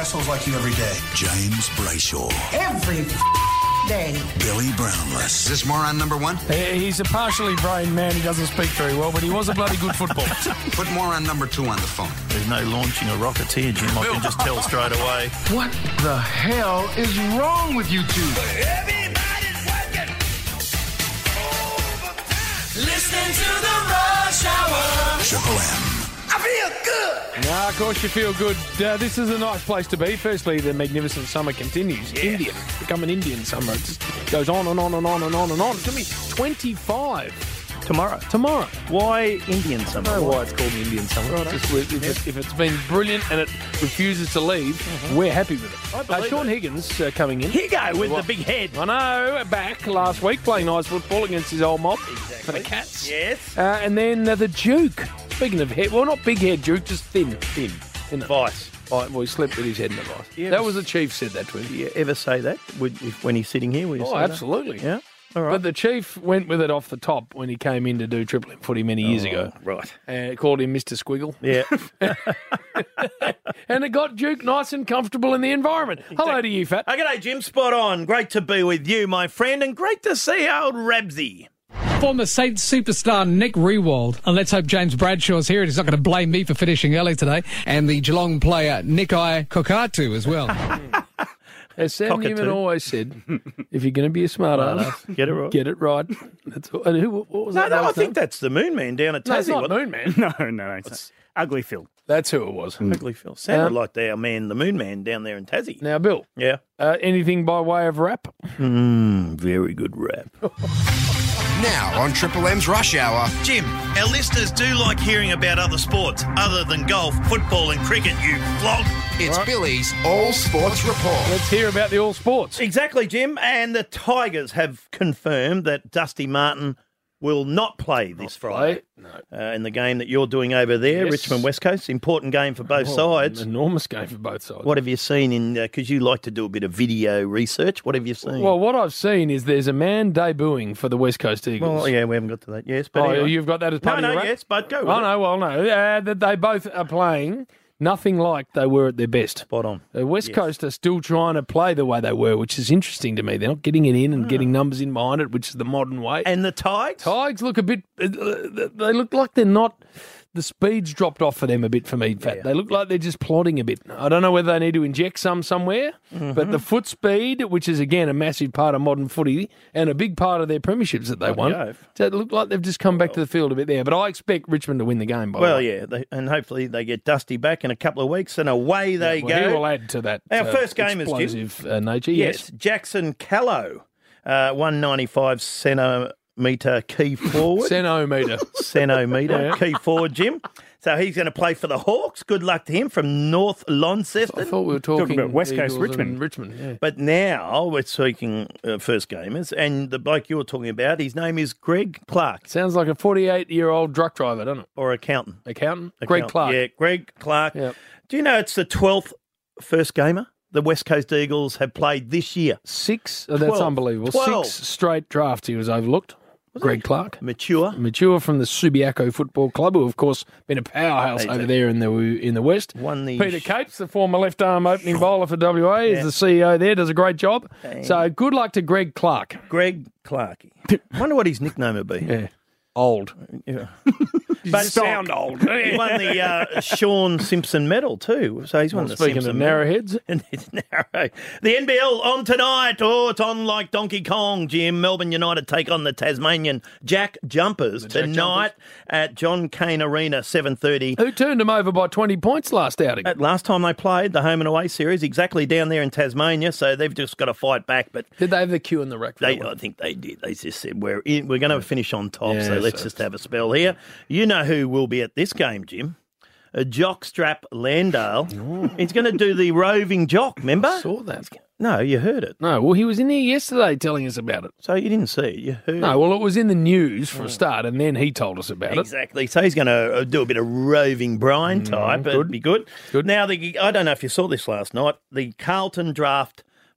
assholes like you every day. James Brayshaw. Every day. Billy Brownless. Is this moron number one? He's a partially brain man. He doesn't speak very well, but he was a bloody good footballer. Put moron number 2 on the phone. There's no launching of rockets here, Jim. I can just tell straight away. What the hell is wrong with you two? Everybody's working overtime. Listening to the Rush Hour. Triple M. I feel good. No, of course you feel good. This is a nice place to be. Firstly, the magnificent summer continues. Yeah. Indian. Become an Indian summer. It just goes on and on and on and on and on. It's going to be 25 tomorrow. Why Indian I summer? don't know why it's called the Indian summer. Right. If it's been brilliant and it refuses to leave, we're happy with it. I believe Sean it. Higgins coming in. Here you go with the big head. I know, back last week playing nice football against his old mob for the Cats. Yes. And then the Duke. Speaking of head, well, not big head Duke, just thin. Vice. Well, he slept with his head in the vice. Yeah, That was the Chief said that to him. Do you ever say that when he's sitting here? Will you say that? Absolutely. Yeah. All right. But the Chief went with it off the top when he came in to do Triple M footy many years ago. Right. And called him Mr. Squiggle. Yeah. And it got Duke nice and comfortable in the environment. Hello to you, Fat. G'day, Jim. Spot on. Great to be with you, my friend, and great to see old Rabsy. Former Saints superstar Nick Rewald. And let's hope James Bradshaw's here and he's not going to blame me for finishing early today. And the Geelong player Nikai Kokatu as well. As Sam Cockatoo. Newman always said, if you're going to be a smart ass, Get it right. get it right. That's all. And what was No, that? no, I guy's think name? that's the Moon Man down at No, it's Tassie. not wasn't Moon Man. No, it's Ugly Phil. That's who it was. it? Ugly Phil. Sounded like our man, the Moon Man, down there in Tassie. Now, Bill, Yeah. anything by way of rap? Very good rap. Now on Triple M's Rush Hour. Jim, our listeners do like hearing about other sports other than golf, football and cricket, you flog. It's Billy's All Sports Report. Let's hear about the all sports. Exactly, Jim. And the Tigers have confirmed that Dusty Martin will not play this Friday in the game that you're doing over there, Yes. Richmond West Coast. Important game for both sides. An enormous game for both sides. What have you seen in, because you like to do a bit of video research, what have you seen? Well, what I've seen is there's a man debuting for the West Coast Eagles. Well, yeah, we haven't got to that. Yes, but Oh, anyway. you've got that as part of your rap? yes, but go with Oh, it. no, well, no. That they both are playing nothing like they were at their best. Spot on. The West Coast are still trying to play the way they were, which is interesting to me. They're not getting it in and getting numbers in behind it, which is the modern way. And the Tigers? Tigers look a bit. They look like they're not. The speed's dropped off for them a bit for me, Fat. They look like they're just plodding a bit. I don't know whether they need to inject somewhere, but the foot speed, which is, again, a massive part of modern footy and a big part of their premierships that they won, Oath. so it looked like they've just come back to the field a bit there. But I expect Richmond to win the game, by the Well, way. yeah, and hopefully they get Dusty back in a couple of weeks, and away they Well, go. he will add to that Our first game is, Jim. explosive nature. Yes, Jackson Callow, 195 centimetre key forward. Centimetre. Centimetre key forward, Jim. So he's going to play for the Hawks. Good luck to him from North I Launceston. thought we were talking about West Coast Eagles and Richmond. Richmond, yeah. But now we're speaking first gamers, and the bloke you're talking about, his name is Greg Clark, Sounds like a 48-year-old truck driver, doesn't it? or accountant. Accountant? Greg Accountant. Clark. Yeah, Greg Clark. Yep. Do you know it's the 12th first gamer the West Coast Eagles have played this year? 6? Oh, that's 12. unbelievable. 12. 6 straight drafts he was overlooked. Greg Clark. Mature. From the Subiaco Football Club, who, of course, been a powerhouse over there in the West. Won the Peter Capes, the former left-arm opening bowler for WA, is the CEO there, does a great job. So good luck to Greg Clark. Greg Clarky. Wonder what his nickname would be. Yeah. Old. Yeah. But sound old. He won the Sean Simpson medal too. So he's won the Speaking Simpson of medal. narrowheads. And it's narrow. The NBL on tonight. Oh, it's on like Donkey Kong, Jim. Melbourne United take on the Tasmanian Jack Jumpers tonight at John Cain Arena, 7:30. Who turned him over by 20 points last outing? Last time they played the home and away series, exactly down there in Tasmania, so they've just got to fight back. But Did they have the queue in the rack? for that one? I think they did. They just said we're going to finish on top, Yeah, so let's so- just have a spell here. You know who will be at this game, Jim? A Jockstrap Landale. He's going to do the roving jock, remember? I saw that. No, you heard it. No, well, he was in here yesterday telling us about it. So you didn't see it, you heard No, well, it was in the news for a start, and then he told us about it. Exactly. So he's going to do a bit of roving Brian type. It'd be good. Good. Now, I don't know if you saw this last night, the Carlton draft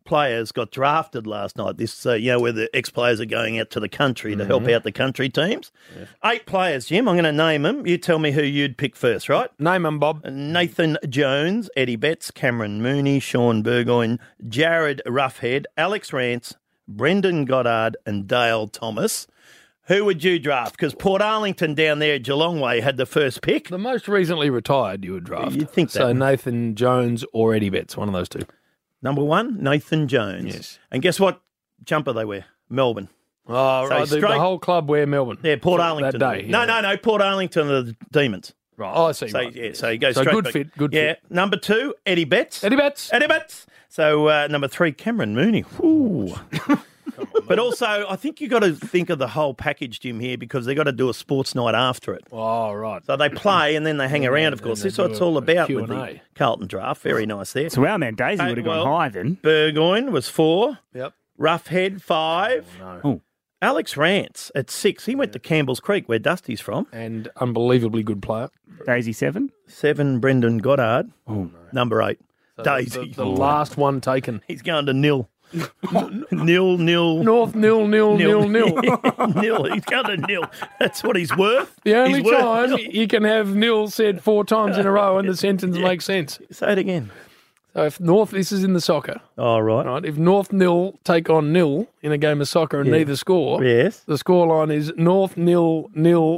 players got drafted last night. This, where the ex-players are going out to the country to help out the country teams. Yeah. 8 players, Jim. I'm going to name them. You tell me who you'd pick first, right? Name them, Bob. Nathan Jones, Eddie Betts, Cameron Mooney, Sean Burgoyne, Jared Roughhead, Alex Rance, Brendan Goddard and Dale Thomas. Who would you draft? Because Port Arlington down there at Geelong Way had the first pick. The most recently retired you would draft. You'd think that. So Nathan Jones or Eddie Betts, one of those two. Number 1, Nathan Jones. Yes. And guess what jumper they wear? Melbourne. Oh, So right. The whole club wear Melbourne. Yeah, Port Arlington. That day. No, Port Arlington are the Demons. Right. Oh, I see. So, right. yeah, so he goes So straight good back. fit, good Yeah. fit. Number 2, Eddie Betts. Eddie Betts. Eddie Betts. So number 3, Cameron Mooney. Ooh. But also, I think you got to think of the whole package, Jim, here, because they got to do a sports night after it. Oh, right. So they play and then they hang around, of course. This is what it's all about with the Carlton draft. Very nice there. So our man Daisy would have gone high then. Burgoyne was 4. Yep. Roughhead, 5. No. Oh. Alex Rance at 6. He went to Campbell's Creek, where Dusty's from. And unbelievably good player. Daisy 7. 7, Brendan Goddard. Oh, no. Number 8, So Daisy. The last one taken. He's going to nil. Nil. North nil. Nil. He's going to nil. That's what he's worth. The only He's worth time nil. you can have nil said 4 times in a row and the sentence makes sense. Say it again. So if North, this is in the soccer, Oh, right. right? If North nil take on nil in a game of soccer and neither score, Yes. the scoreline is North nil.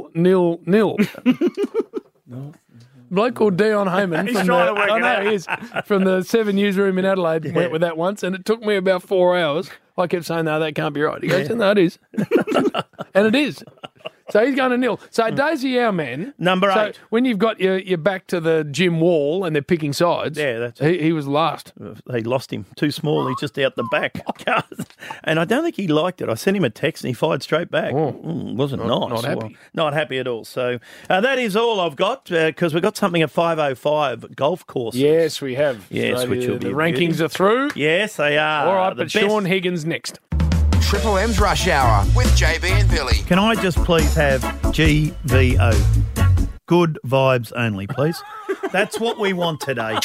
Bloke called Dion Heyman from trying to work it out. he is, from the 7 newsroom in Adelaide went with that once, and it took me about 4 hours. I kept saying, no, that can't be right. He goes, no, it is. And it is. So he's going to nil. So Daisy, our man. Number 8. When you've got your back to the gym wall and they're picking sides, Yeah, that's he was last. They lost him. Too small. He's just out the back. And I don't think he liked it. I sent him a text and he fired straight back. Wasn't nice. not happy. Well, not happy at all. So that is all I've got because we've got something at 5:05 golf course. Yes, we have. Yes, so which the will be rankings are through. Yes, they are. All right, The but best- Sean Higgins next. Triple M's Rush Hour with JB and Billy. Can I just please have GVO? Good vibes only, please. That's what we want today.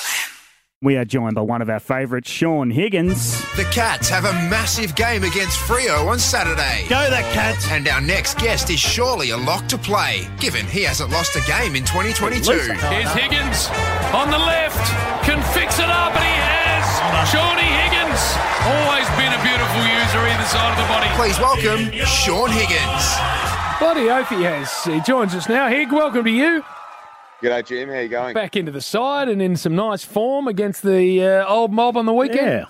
We are joined by one of our favourites, Sean Higgins. The Cats have a massive game against Freo on Saturday. Go that Cats. And our next guest is surely a lock to play, given he hasn't lost a game in 2022. Here's Higgins on the left. Can fix it up, and he has. Shawnee Higgins. Always been a beautiful user either side of the body. Please welcome Sean Higgins. Bloody oath he has. He joins us now. Hig, welcome to you. G'day, Jim. How you going? Back into the side and in some nice form against the old mob on the weekend.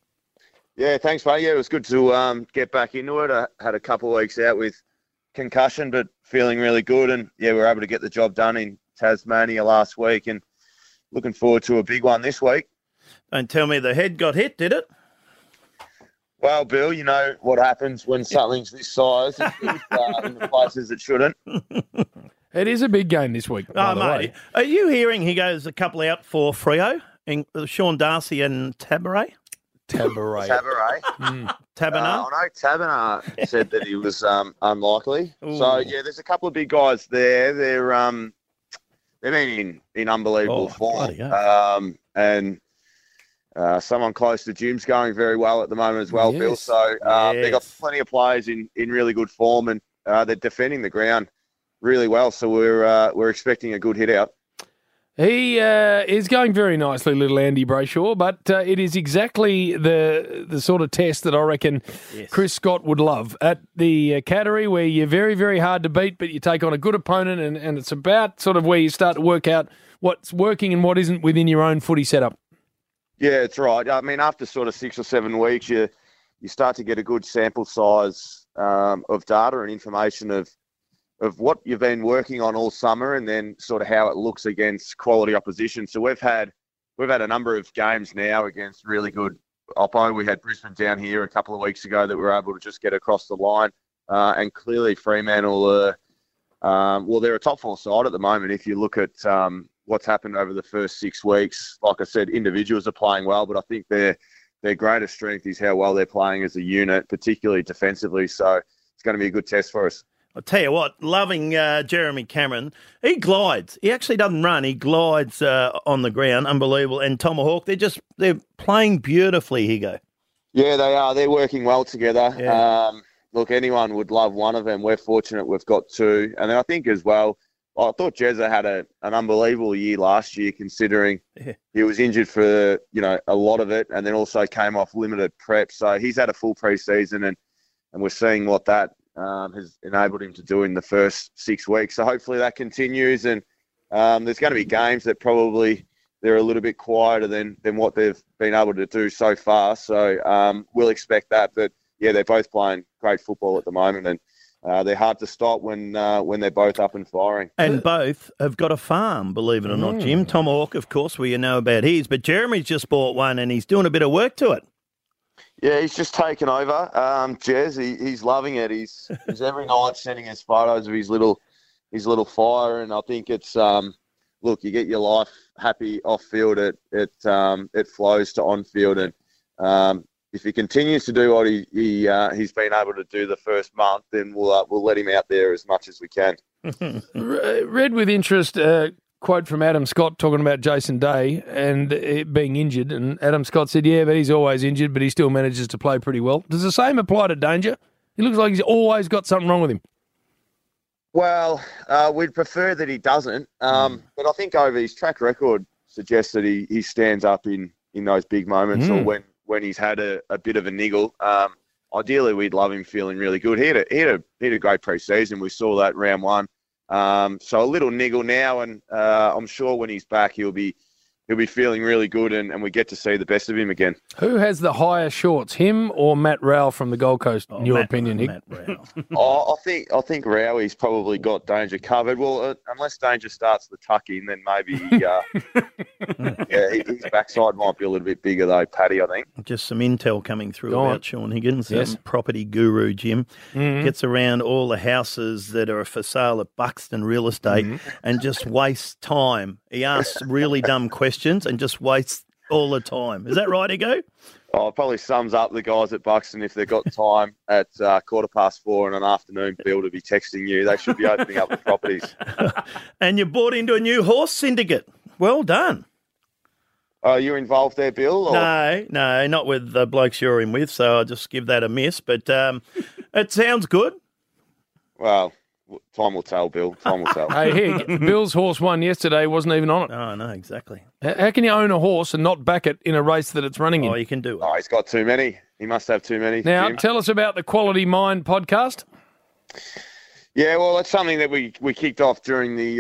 Yeah, thanks, mate. Yeah, it was good to get back into it. I had a couple of weeks out with concussion, but feeling really good. And, yeah, we were able to get the job done in Tasmania last week and looking forward to a big one this week. Don't tell me the head got hit, did it? Well, Bill, you know what happens when something's this size. It's in the places it shouldn't. It is a big game this week, by the way. Are you hearing he goes a couple out for Freo, and Sean Darcy and Tabaret? Tabaret. Taberner? I know Taberner said that he was unlikely. So, yeah, there's a couple of big guys there. They've been in unbelievable form. And someone close to Jim's going very well at the moment as well, Bill. So they've got plenty of players in really good form, and they're defending the ground really well. So we're expecting a good hit out. He is going very nicely, little Andy Brayshaw, but it is exactly the sort of test that I reckon Chris Scott would love at the Cattery, where you're very, very hard to beat, but you take on a good opponent, and it's about sort of where you start to work out what's working and what isn't within your own footy setup. Yeah, it's right. I mean, after sort of 6 or 7 weeks, you start to get a good sample size of data and information of what you've been working on all summer, and then sort of how it looks against quality opposition. So we've had a number of games now against really good oppo. We had Brisbane down here a couple of weeks ago that we were able to just get across the line, and clearly Fremantle they're a top 4 side at the moment. If you look at what's happened over the first 6 weeks, like I said, individuals are playing well, but I think their greatest strength is how well they're playing as a unit, particularly defensively. So it's going to be a good test for us. I'll tell you what, loving Jeremy Cameron. He glides. He actually doesn't run. He glides on the ground. Unbelievable. And Tomahawk, they're playing beautifully, Higo. Yeah, they are. They're working well together. Yeah. Look, anyone would love one of them. We're fortunate we've got two. And then I think as well, I thought Jezza had an unbelievable year last year, considering he was injured for, a lot of it, and then also came off limited prep. So he's had a full pre-season, and we're seeing what that has enabled him to do in the first 6 weeks. So hopefully that continues, and there's going to be games that probably they're a little bit quieter than what they've been able to do so far. So we'll expect that. But, yeah, they're both playing great football at the moment, and they're hard to stop when they're both up and firing. And both have got a farm, believe it or not, Jim. Tomahawk, of course, we know about his, but Jeremy's just bought one and he's doing a bit of work to it. Yeah, he's just taken over. Jez, he's loving it. He's every night sending us photos of his little fire, and I think it's look, you get your life happy off field, it flows to on field, and if he continues to do what he's been able to do the first month, then we'll let him out there as much as we can. Read with interest quote from Adam Scott talking about Jason Day and being injured, and Adam Scott said, yeah, but he's always injured, but he still manages to play pretty well. Does the same apply to Danger? He looks like he's always got something wrong with him. Well, we'd prefer that he doesn't, but I think over his track record suggests that he stands up in those big moments or when he's had a bit of a niggle. Ideally, we'd love him feeling really good. He had a great pre-season. We saw that round one. So a little niggle now, and I'm sure when he's back, he'll be feeling really good, and we get to see the best of him again. Who has the higher shorts, him or Matt Rowell from the Gold Coast, in your opinion, Hick? Matt Rowell. I think Rowie's probably got Danger covered. Well, unless Danger starts the tuck in, then maybe his backside might be a little bit bigger though, Paddy, I think. Just some intel coming through about Sean Higgins, property guru, Jim. Gets around all the houses that are for sale at Buxton Real Estate and just wastes time. He asks really dumb questions and just wastes all the time. Is that right, Higo? Oh, it probably sums up the guys at Buxton. If they've got time at 4:15 on an afternoon, Bill, to be texting you, they should be opening up the properties. And you bought into a new horse syndicate. Well done. Are you involved there, Bill? Or? No, not with the blokes you're in with, so I'll just give that a miss. But it sounds good. Well, time will tell, Bill. Time will tell. Hey, Hig, Bill's horse won yesterday, wasn't even on it. Oh, no, exactly. How can you own a horse and not back it in a race that it's running in? Oh, you can do it. Oh, he's got too many. He must have too many. Now, Jim. tell us about the Quality Mind podcast. Yeah, well, it's something that we kicked off during the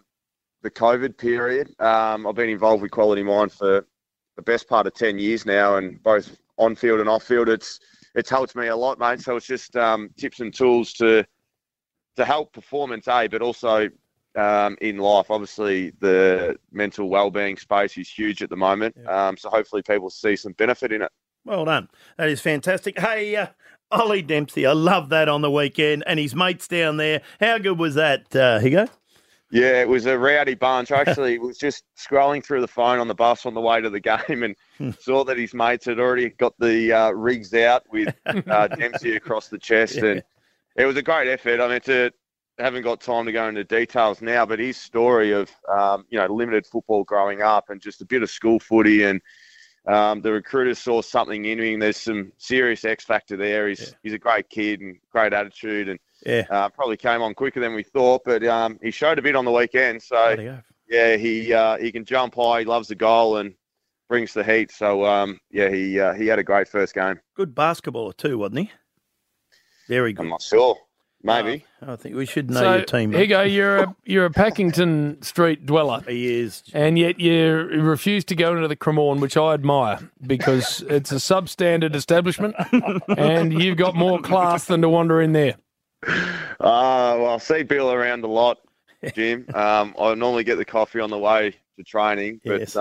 COVID period. I've been involved with Quality Mind for the best part of 10 years now, and both on field and off field, it's helped me a lot, mate. So it's just tips and tools to help performance, but also in life. Obviously, the mental well-being space is huge at the moment. So hopefully people see some benefit in it. Well done. That is fantastic. Hey, Ollie Dempsey, I love that on the weekend, and his mates down there. How good was that, Higo? Yeah, it was a rowdy bunch. I actually was just scrolling through the phone on the bus on the way to the game and saw that his mates had already got the rigs out with Dempsey across the chest. Yeah. And it was a great effort. I mean, haven't got time to go into details now, but his story of, limited football growing up and just a bit of school footy, and the recruiters saw something in him. There's some serious X factor there. He's a great kid and great attitude, and probably came on quicker than we thought, but he showed a bit on the weekend. So, he can jump high. He loves the goal and brings the heat. So, he had a great first game. Good basketballer too, wasn't he? Very good. I'm not sure. Maybe. I think we should know your team. Here you go. You're a Packington Street dweller. He is. And yet you refuse to go into the Cremorne, which I admire, because it's a substandard establishment and you've got more class than to wander in there. Well, I see Bill around a lot, Jim. I normally get the coffee on the way to training, but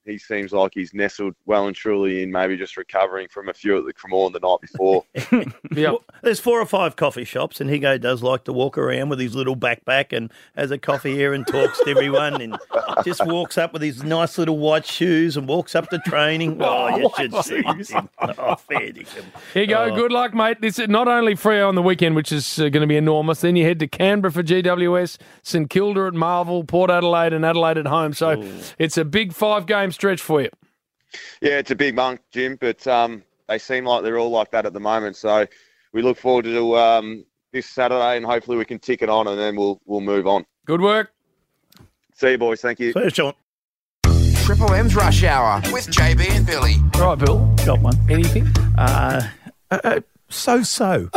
he seems like he's nestled well and truly in, maybe just recovering from a few at the Cremorne the night before. Well, there's 4 or 5 coffee shops, and Higo does like to walk around with his little backpack and has a coffee here and talks to everyone and just walks up with his nice little white shoes and walks up to training. Oh, you should see him. Oh, fair dinkum. Here you go. Good luck, mate. This is not only Freo on the weekend, which is going to be enormous. Then you head to Canberra for GWS, St Kilda at Marvel, Port Adelaide and Adelaide at home. So it's a big 5-game stretch for you. Yeah, it's a big month, Jim, but they seem like they're all like that at the moment. So we look forward to this Saturday, and hopefully we can tick it on, and then we'll move on. Good work. See you, boys. Thank you. See you, Sean. Triple M's Rush Hour with JB and Billy. All right, Bill. Got one. Anything? So.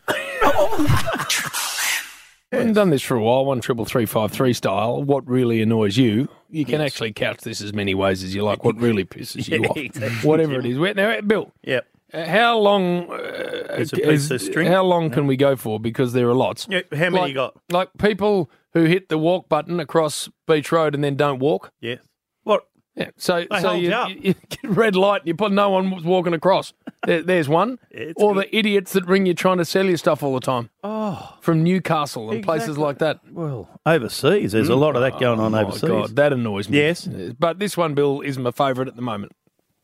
We haven't done this for a while, 1-3-3-5-3 style. What really annoys you? You can actually couch this as many ways as you like. What really pisses you off? Exactly. Whatever it is. Now, Bill. Yep. How long? It's a piece of string. How long can we go for? Because there are lots. Yeah, how many you got? Like people who hit the walk button across Beach Road and then don't walk. Yeah. What? Yeah. So hold you up. you get red light and you put no one was walking across. There's one. Or the idiots that ring you trying to sell you stuff all the time. Oh. From Newcastle and places like that. Well, overseas, there's a lot of that going on overseas. Oh, God, that annoys me. Yes. But this one, Bill, is my favourite at the moment.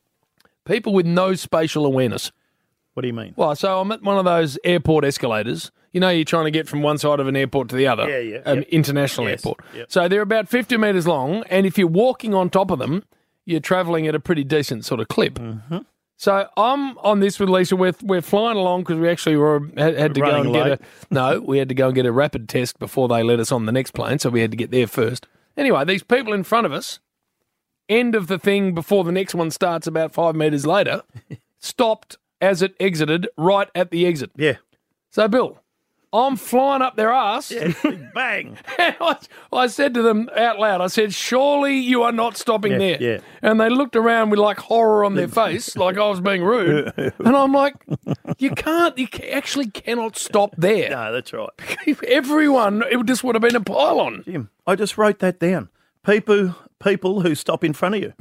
People with no spatial awareness. What do you mean? Well, so I'm at one of those airport escalators. You know, you're trying to get from one side of an airport to the other. Yeah. An international airport. Yep. So they're about 50 metres long, and if you're walking on top of them, you're travelling at a pretty decent sort of clip. Mm-hmm. So I'm on this with Lisa. We're flying along because we actually had to go and get we had to go and get a rapid test before they let us on the next plane, so we had to get there first. Anyway, these people in front of us, end of the thing before the next one starts about 5 metres later, stopped as it exited right at the exit. Yeah. So, Bill, I'm flying up their ass. Yeah, bang. And I said to them out loud, I said, surely you are not stopping there. Yeah. And they looked around with like horror on their face, like I was being rude. And I'm like, you actually cannot stop there. No, that's right. Everyone, it just would have been a pylon. Jim, I just wrote that down. People who stop in front of you.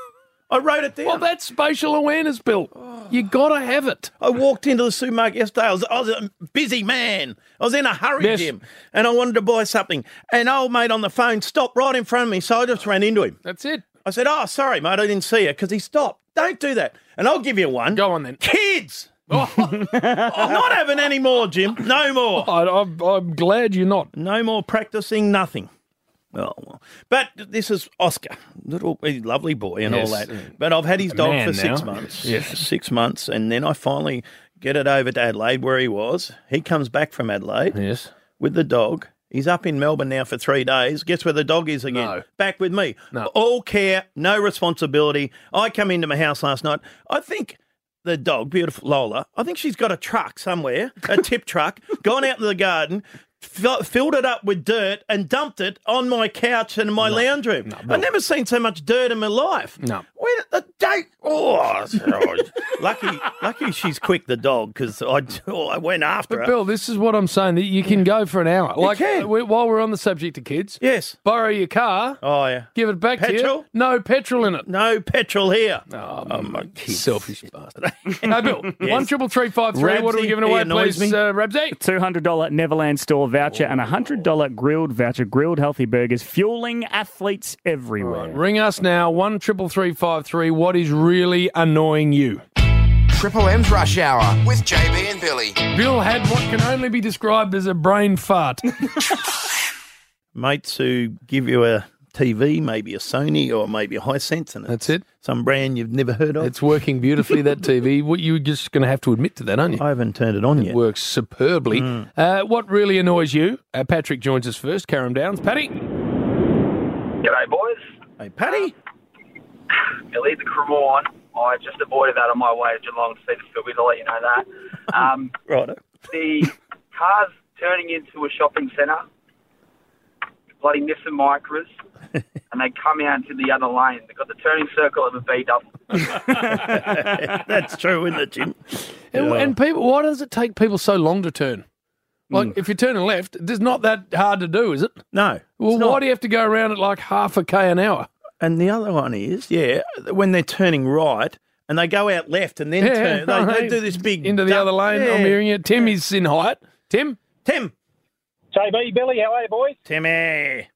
I wrote it down. Well, that's spatial awareness, Bill. You got to have it. I walked into the supermarket yesterday. I was a busy man. I was in a hurry, Yes. Jim, and I wanted to buy something. An old mate on the phone stopped right in front of me, so I just ran into him. That's it. I said, "Oh, sorry, mate, I didn't see you," because he stopped. Don't do that. And I'll give you one. Go on then. Kids. I'm not having any more, Jim. No more. I'm glad you're not. No more practicing, nothing. Oh, well. But this is Oscar, he's a lovely boy and Yes. all that. But I've had his dog Man for 6 now. months. Yes. 6 months, and then I finally get it over to Adelaide where he was. He comes back from Adelaide Yes. with the dog. He's up in Melbourne now for 3 days. Guess where the dog is again? No. Back with me. No. All care, no responsibility. I come into my house last night. I think the dog, beautiful Lola, I think she's got a truck somewhere, a tip truck, gone out in the garden, filled it up with dirt and dumped it on my couch and my lounge room. I've never seen so much dirt in my life. No. Where the date? Lucky she's quick, the dog, because I went after her. Bill, this is what I'm saying, that you can go for an hour. Like, can. while we're on the subject of kids, Yes. borrow your car, Oh, yeah. give it back to Petrol? you. No petrol in it. No petrol here. Oh, my kids. selfish bastard. Hey, Bill, 1-3-3-5-3. What are we Rabsy, giving he away, annoys please, me. Rabsy? $200 Neverland store voucher and a $100 grilled voucher. Grilled healthy burgers, fueling athletes everywhere. Ring us now, 1-3-3-5-3. What is really annoying you? Triple M's Rush Hour with JB and Billy. Bill had what can only be described as a brain fart. Mates who give you a TV, maybe a Sony or maybe a Hisense, and That's it. some brand you've never heard of. It's working beautifully, that TV. You're just going to have to admit to that, aren't you? I haven't turned it on It yet. works superbly. What really annoys you? Patrick joins us first. Carrum Downs. Paddy? G'day, boys. Hey, Paddy. Billy, the Cremorne. I just avoided that on my way to Geelong to see the Philbies. I'll let you know that. Righto. The car's turning into a shopping centre, bloody Nissan Micras, and they come out into the other lane. They've got the turning circle of a VW. That's true, isn't it, Jim? And people, why does it take people so long to turn? Like, if you're turning left, it's not that hard to do, is it? No. Well, it's why not. do you have to go around at like half a K an hour? And the other one is, when they're turning right and they go out left and then turn, they do this big into the other lane. Yeah. I'm hearing it. Tim is in height. Tim. JB, Billy, how are you, boys? Timmy.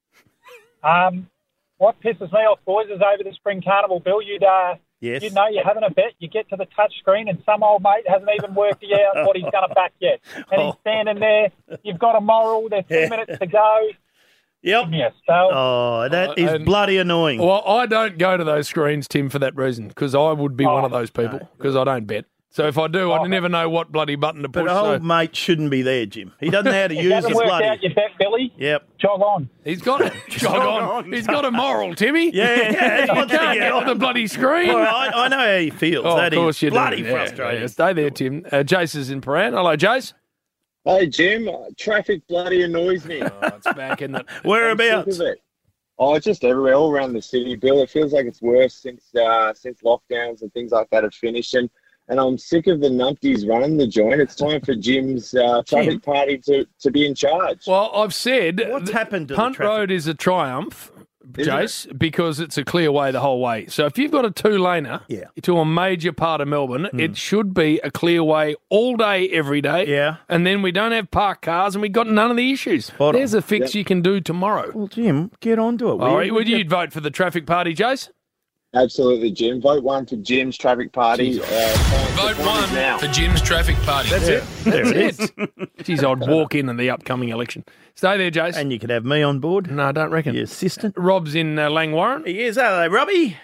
What pisses me off, boys, is over the Spring Carnival, Bill, you'd know you're having a bet, you get to the touch screen and some old mate hasn't even worked out what he's going to back yet. And he's standing there, you've got a moral, there's 2 minutes to go. Yep. Yes. That is bloody annoying. Well, I don't go to those screens, Tim, for that reason, because I would be one of those people, because I don't bet. So if I do, I never know what bloody button to push. But old mate shouldn't be there, Jim. He doesn't know how to use his bloody... Worked out your bet, Billy. Yep. Jog on. He's got it. Jog on. He's got a moral, Timmy. Yeah. You can't get off the bloody screen. Well, I know how he feels. That of course is you bloody do. frustrating. Yeah. Stay there, Tim. Jace is in Paran. Hello, Jace. Hey, Jim. Traffic bloody annoys me. It's back in the... Whereabouts? Oh, just everywhere, all around the city, Bill. It feels like it's worse since lockdowns and things like that have finished. And I'm sick of the numpties running the joint. It's time for Jim's traffic party to be in charge. Well, I've said what's happened to Punt the traffic? Road is a triumph, Jace, because it's a clear way the whole way. So if you've got a two-laner to a major part of Melbourne, it should be a clear way all day, every day. Yeah. And then we don't have parked cars and we've got none of the issues. There's a fix you can do tomorrow. Well, Jim, get onto it. All right, would you vote for the traffic party, Jace? Absolutely, Jim. Vote 1 for Jim's traffic party. Vote 1 for Jim's traffic party. That's it. That's it. Jeez, I'd walk in the upcoming election. Stay there, Jace. And you could have me on board. No, I don't reckon. Your assistant. Rob's in Langwarren. He is, are they, Robbie?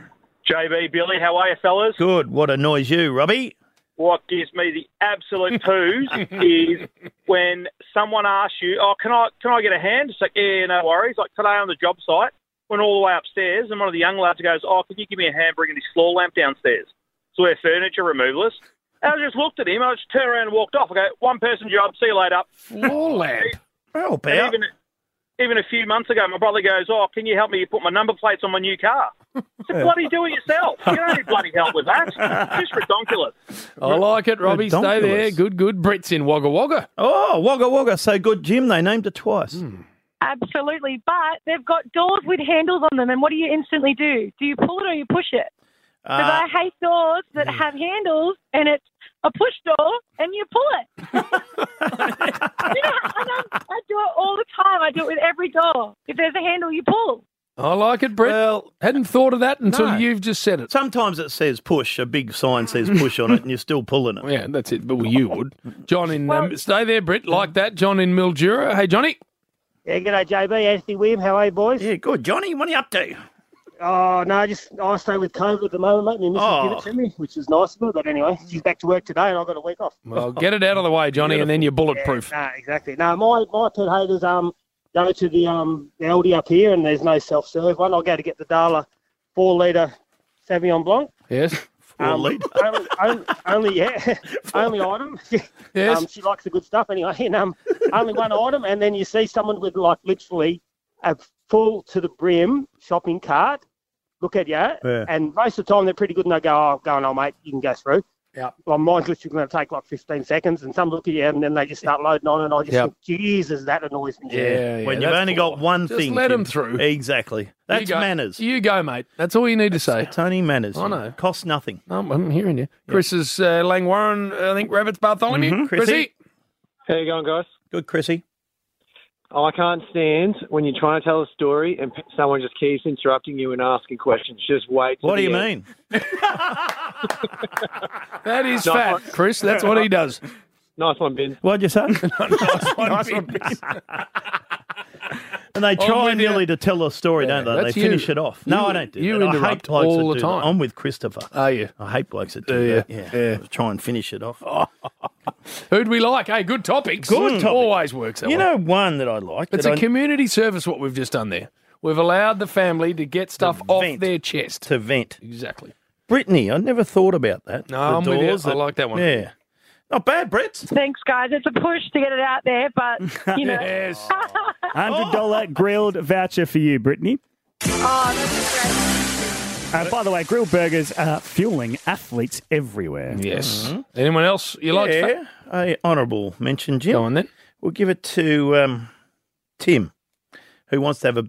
JB, Billy, how are you, fellas? Good. What annoys you, Robbie? What gives me the absolute poos is when someone asks you, can I get a hand? It's like, yeah, no worries. Like today on the job site, went all the way upstairs, and one of the young lads goes, can you give me a hand bringing this floor lamp downstairs? So we're furniture removalists. And I just looked at him, I just turned around and walked off. I go, one person job, see you later. Floor lamp? Well, and even a few months ago, my brother goes, can you help me put my number plates on my new car? I said, bloody do it yourself. You don't need bloody help with that. It's just ridiculous. I like it, Robbie. Stay there. Good. Brett's in Wagga Wagga. Oh, Wagga Wagga. So good, Jim. They named it twice. Absolutely, but they've got doors with handles on them, and what do you instantly do? Do you pull it or you push it? Because I hate doors that have handles, and it's a push door, and you pull it. I do it all the time. I do it with every door. If there's a handle, you pull. I like it, Brett. Well, hadn't thought of that until you've just said it. Sometimes it says push, a big sign says push on it, and you're still pulling it. Yeah, that's it. But you would. John in... stay there, Brett. Like that. John in Mildura. Hey, Johnny. Yeah, g'day, JB. Anthony William, how are you, boys? Yeah, good. Johnny, what are you up to? Oh, no, I stay with COVID at the moment, mate. My missus give it to me, which is nice of her. But anyway, she's back to work today, and I've got a week off. Well, get it out of the way, Johnny, and then you're bulletproof. Yeah, exactly. No, my pet haters go to the Aldi up here, and there's no self-serve one. I'll go to get the Darla 4-litre Sauvignon Blanc. Yes. 4 litre. Only item. Yes. She likes the good stuff anyway. And only one item, and then you see someone with like literally a full to the brim shopping cart look at you, and most of the time they're pretty good, and they go, go on, mate, you can go through. Yeah. Well, mine's literally going to take like 15 seconds, and some look at you, and then they just start loading on, and I just think, Jesus, that annoys me. Yeah. When you've only got one just thing. let them through. Exactly. That's manners. You go, mate. That's all you need to say. It's only manners. I know. Costs nothing. I'm hearing you. Chris is Langwarren, I think Rabbits Bartholomew. Chrissy. How you going, guys? Good, Chrissy. I can't stand when you're trying to tell a story and someone just keeps interrupting you and asking questions. Just wait. What do you mean? That is fat, Chris. That's what he does. Nice one, Ben. What'd you say? Nice one, Ben. And they try nearly to tell a story, don't they? They finish it off. No, I don't do you that. I hate interrupt blokes all that the do time. that. I'm with Christopher. Are you? I hate blokes that do that. Yeah. Try and finish it off. Who'd we like? Hey, good topics. Good topic. Always works that You way. know one that I like? It's a community service what we've just done there. We've allowed the family to get stuff off their chest. To vent. Exactly. Brittany, I never thought about that. No, I'm with you. I like that one. Yeah. Not bad, Brett. Thanks, guys. It's a push to get it out there, but, you know. Yes. $100 grilled voucher for you, Brittany. Oh, that's great. By the way, grilled burgers are fueling athletes everywhere. Yes. Anyone else you like? Yeah, a honourable mention, Jim. Go on then. We'll give it to Tim, who wants to have a bet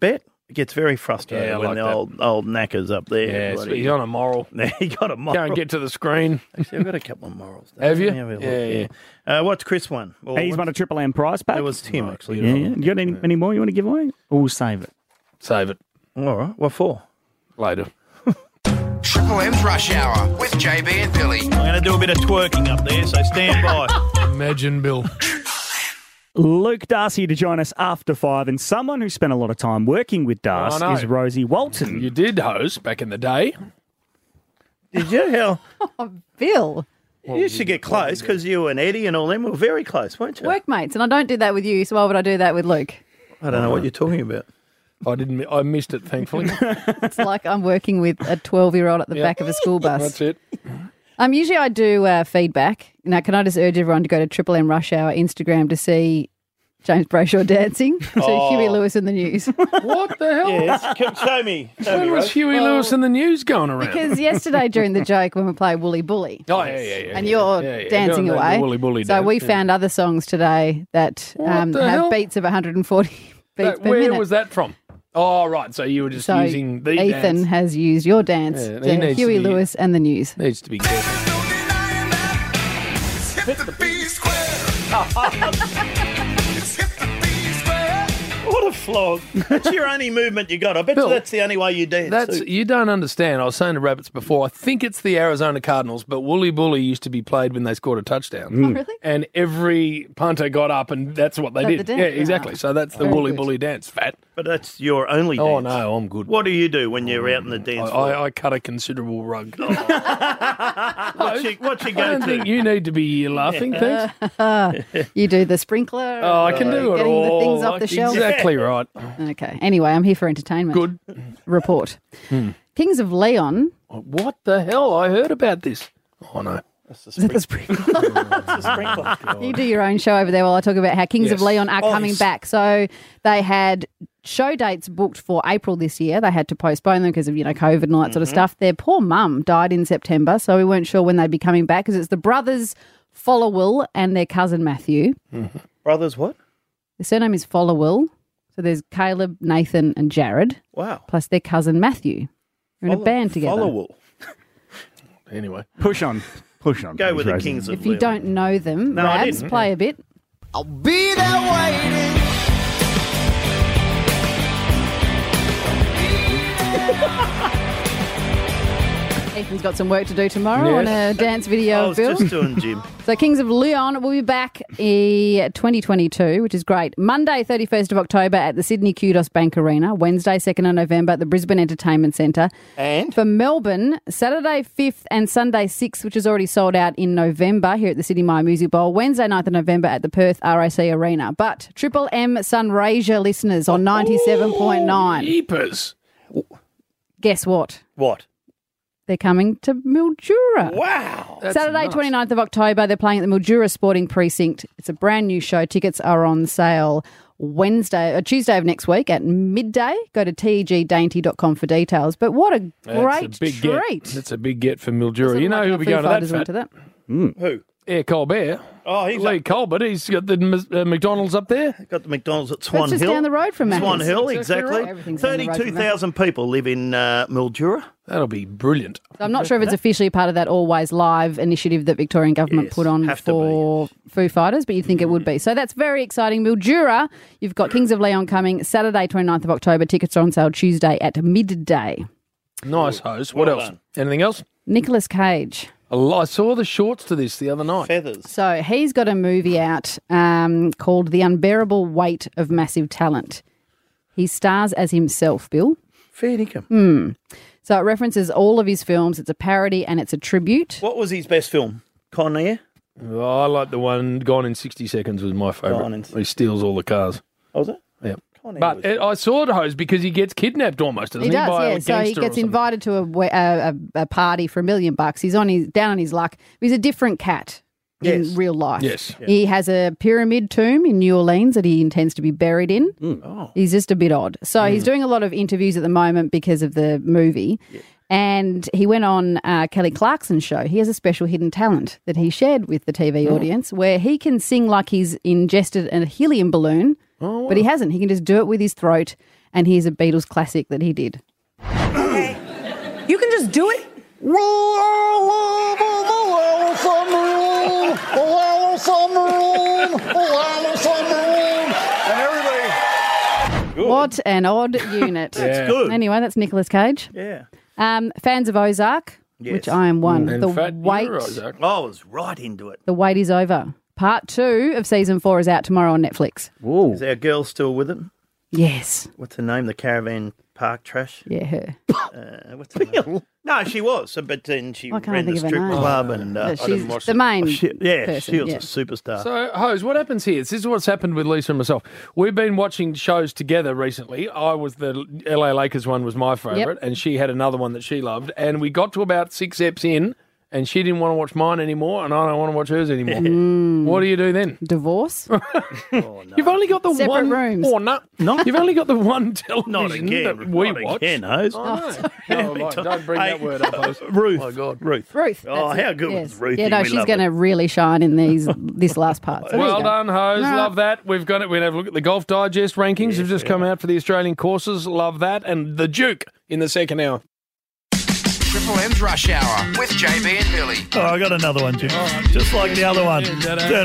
It gets very frustrating Yeah, I when like the that. old knackers up there. Yeah, bloody- he's on a moral. He got a moral. Go and get to the screen. Actually, I've got a couple of morals. Have you? Let me have a look, Yeah. What's Chris won? Or He's won a Triple M prize pack. It was Tim, actually. Yeah, yeah. You got any more you want to give away? Or we'll save it? Save it. All right. What for? Later. Triple M's Rush Hour with JB and Billy. I'm going to do a bit of twerking up there, so stand by. Imagine, Bill. Luke Darcy to join us after 5, and someone who spent a lot of time working with Darcy I know. is Rosie Walton. You did host back in the day. Did you? Hell, Bill. you should get close because you and Eddie and all them were very close, weren't you? Workmates, and I don't do that with you, so why would I do that with Luke? I don't know what you're talking about. I missed it, thankfully. It's like I'm working with a 12-year-old at the back of a school bus. That's it. Usually I do feedback. Now, can I just urge everyone to go to Triple M Rush Hour Instagram to see James Brayshaw dancing to Huey Lewis in the news? What the hell? Yes, show me. When was Huey Lewis in the news going around? Because yesterday during the joke when we played Woolly Bully, Oh, yeah. and you're dancing Doing the away, Woolly Bully so dance, we yeah. found other songs today that What have the hell? beats of 140 beats per Where minute. was that from? Oh, right. So you were just So using the Ethan dance. has used your dance Yeah, he to needs Huey to be- Lewis and the news. Needs to be careful. What a flog. That's your only movement you got. I bet Bill, you that's the only way you dance. That's too. you don't understand. I was saying to Rabbits before. I think it's the Arizona Cardinals, but Woolly Bully used to be played when they scored a touchdown. Oh, really? And every punter got up, and that's what they Like did. the Yeah, dance? exactly. So that's the Very Woolly good. Bully dance. Fat. But that's your only dance. Oh no, I'm good. What do you do when you're out in the dance floor? I cut a considerable rug. What's your I go-to? don't think you need to be laughing. Thanks. You do the sprinkler. Oh, I can do it getting all. the things off the shelf. Exactly right. Okay. Anyway, I'm here for entertainment. Good. Report. Kings of Leon. What the hell? I heard about this. Oh no. That's Is it the sprinkler? the sprinkler. You do your own show over there while I talk about how Kings of Yes. Leon are coming yes. back. So they had show dates booked for April this year. They had to postpone them because of, COVID and all that sort of stuff. Their poor mum died in September, so we weren't sure when they'd be coming back because it's the brothers Followill and their cousin Matthew. Brothers what? The surname is Followill. So there's Caleb, Nathan and Jared, Wow. plus their cousin Matthew. They're in a band together. Followill. Anyway. Push on. Push on. Go with the Rosie. Kings of If you Leon. don't know them, No, I Rabs, didn't. play a bit. I'll be there waiting. Ethan's got some work to do tomorrow on a dance I video of was Bill. just doing gym. So Kings of Leon will be back in 2022, which is great. Monday, 31st of October at the Sydney Kudos Bank Arena. Wednesday, 2nd of November at the Brisbane Entertainment Centre. And? For Melbourne, Saturday 5th and Sunday 6th, which is already sold out in November here at the Sydney Myer Music Bowl. Wednesday, 9th of November at the Perth RAC Arena. But Triple M Sunraysia listeners on 97.9. Jeepers. Guess what? What? They're coming to Mildura. Wow. That's Saturday, nuts. 29th of October, they're playing at the Mildura Sporting Precinct. It's a brand new show. Tickets are on sale Tuesday of next week at midday. Go to tegdainty.com for details. But what a That's great a big treat. Get. That's a big get for Mildura. Doesn't You know like who'll how be Foo going to that, Fighters went Fat? to that. Who? Air Colbert. Oh, he's Lee Colbert. He's got the McDonald's up there. got the McDonald's at Swan just Hill. down the road from Swan Macca's. Hill, Exactly exactly. right. Everything's down the road from 32,000 people live in Mildura. That'll be brilliant. So I'm not sure if it's officially part of that Always Live initiative that Victorian government Yes, put on have to for Foo Fighters, but you'd think it would be. So that's very exciting. Mildura, you've got Kings of Leon coming Saturday, 29th of October. Tickets are on sale Tuesday at midday. Nice host. What Well else? done. Anything else? Nicolas Cage. I saw the shorts to this the other night. Feathers. So he's got a movie out called The Unbearable Weight of Massive Talent. He stars as himself, Bill. Fair dinkum. So it references all of his films. It's a parody and it's a tribute. What was his best film? Con Air? Oh, I like the one Gone in 60 Seconds was my Gone in favourite. He steals all the cars. Oh, was it? Yeah. Con Air But was- I saw it, Hose, because he gets kidnapped almost, doesn't He he? does, by yeah. a So he gangster or gets something. invited to a party for $1 million. He's down on his luck. He's a different cat in Yes. real life. Yes. He has a pyramid tomb in New Orleans that he intends to be buried in. Oh. He's just a bit odd. So he's doing a lot of interviews at the moment because of the movie. And he went on Kelly Clarkson's show. He has a special hidden talent that he shared with the TV audience where he can sing like he's ingested a helium balloon, but he hasn't. He can just do it with his throat And here's a Beatles classic that he did. You can just do it. What an odd unit. That's good. Anyway, that's Nicolas Cage. Yeah. Fans of Ozark, Yes. which I am one. In The fact, wait, you're Ozark. I was right into it. the wait is over. Part 2 of season 4 is out tomorrow on Netflix. Is our girl still with him? Yes. What's her name? The Caravan Park Trash? Yeah, her. What's her name? No, she was, but then she I can't ran the think of her strip name. club and But I she's didn't watch the it. main She was person, a superstar. So, Hose, what happens here? This is what's happened with Lisa and myself. We've been watching shows together recently. I was the LA Lakers one was my favourite, and she had another one that she loved. And we got to about 6 eps in, and she didn't want to watch mine anymore, and I don't want to watch hers anymore. What do you do then? Divorce? You've only got the Separate one rooms. Oh, no. You've only got the one television Not again. that we Not watch. again, Hose. Oh, no. Don't bring that word up, Hose. Ruth. Oh, my God. Ruth. Ruth. Oh, that's it. how good Yes. was Ruth? Yeah, no, she's going to really shine in this last part. So there Well you go. done, Hose. No. Love that. We've got it. We're going to have a look at the Golf Digest rankings. Have just come out for the Australian courses. Love that. And the Duke in the second hour. Triple M's Rush Hour with JB and Billy. Oh, I got another one, Jim. Just like the other one.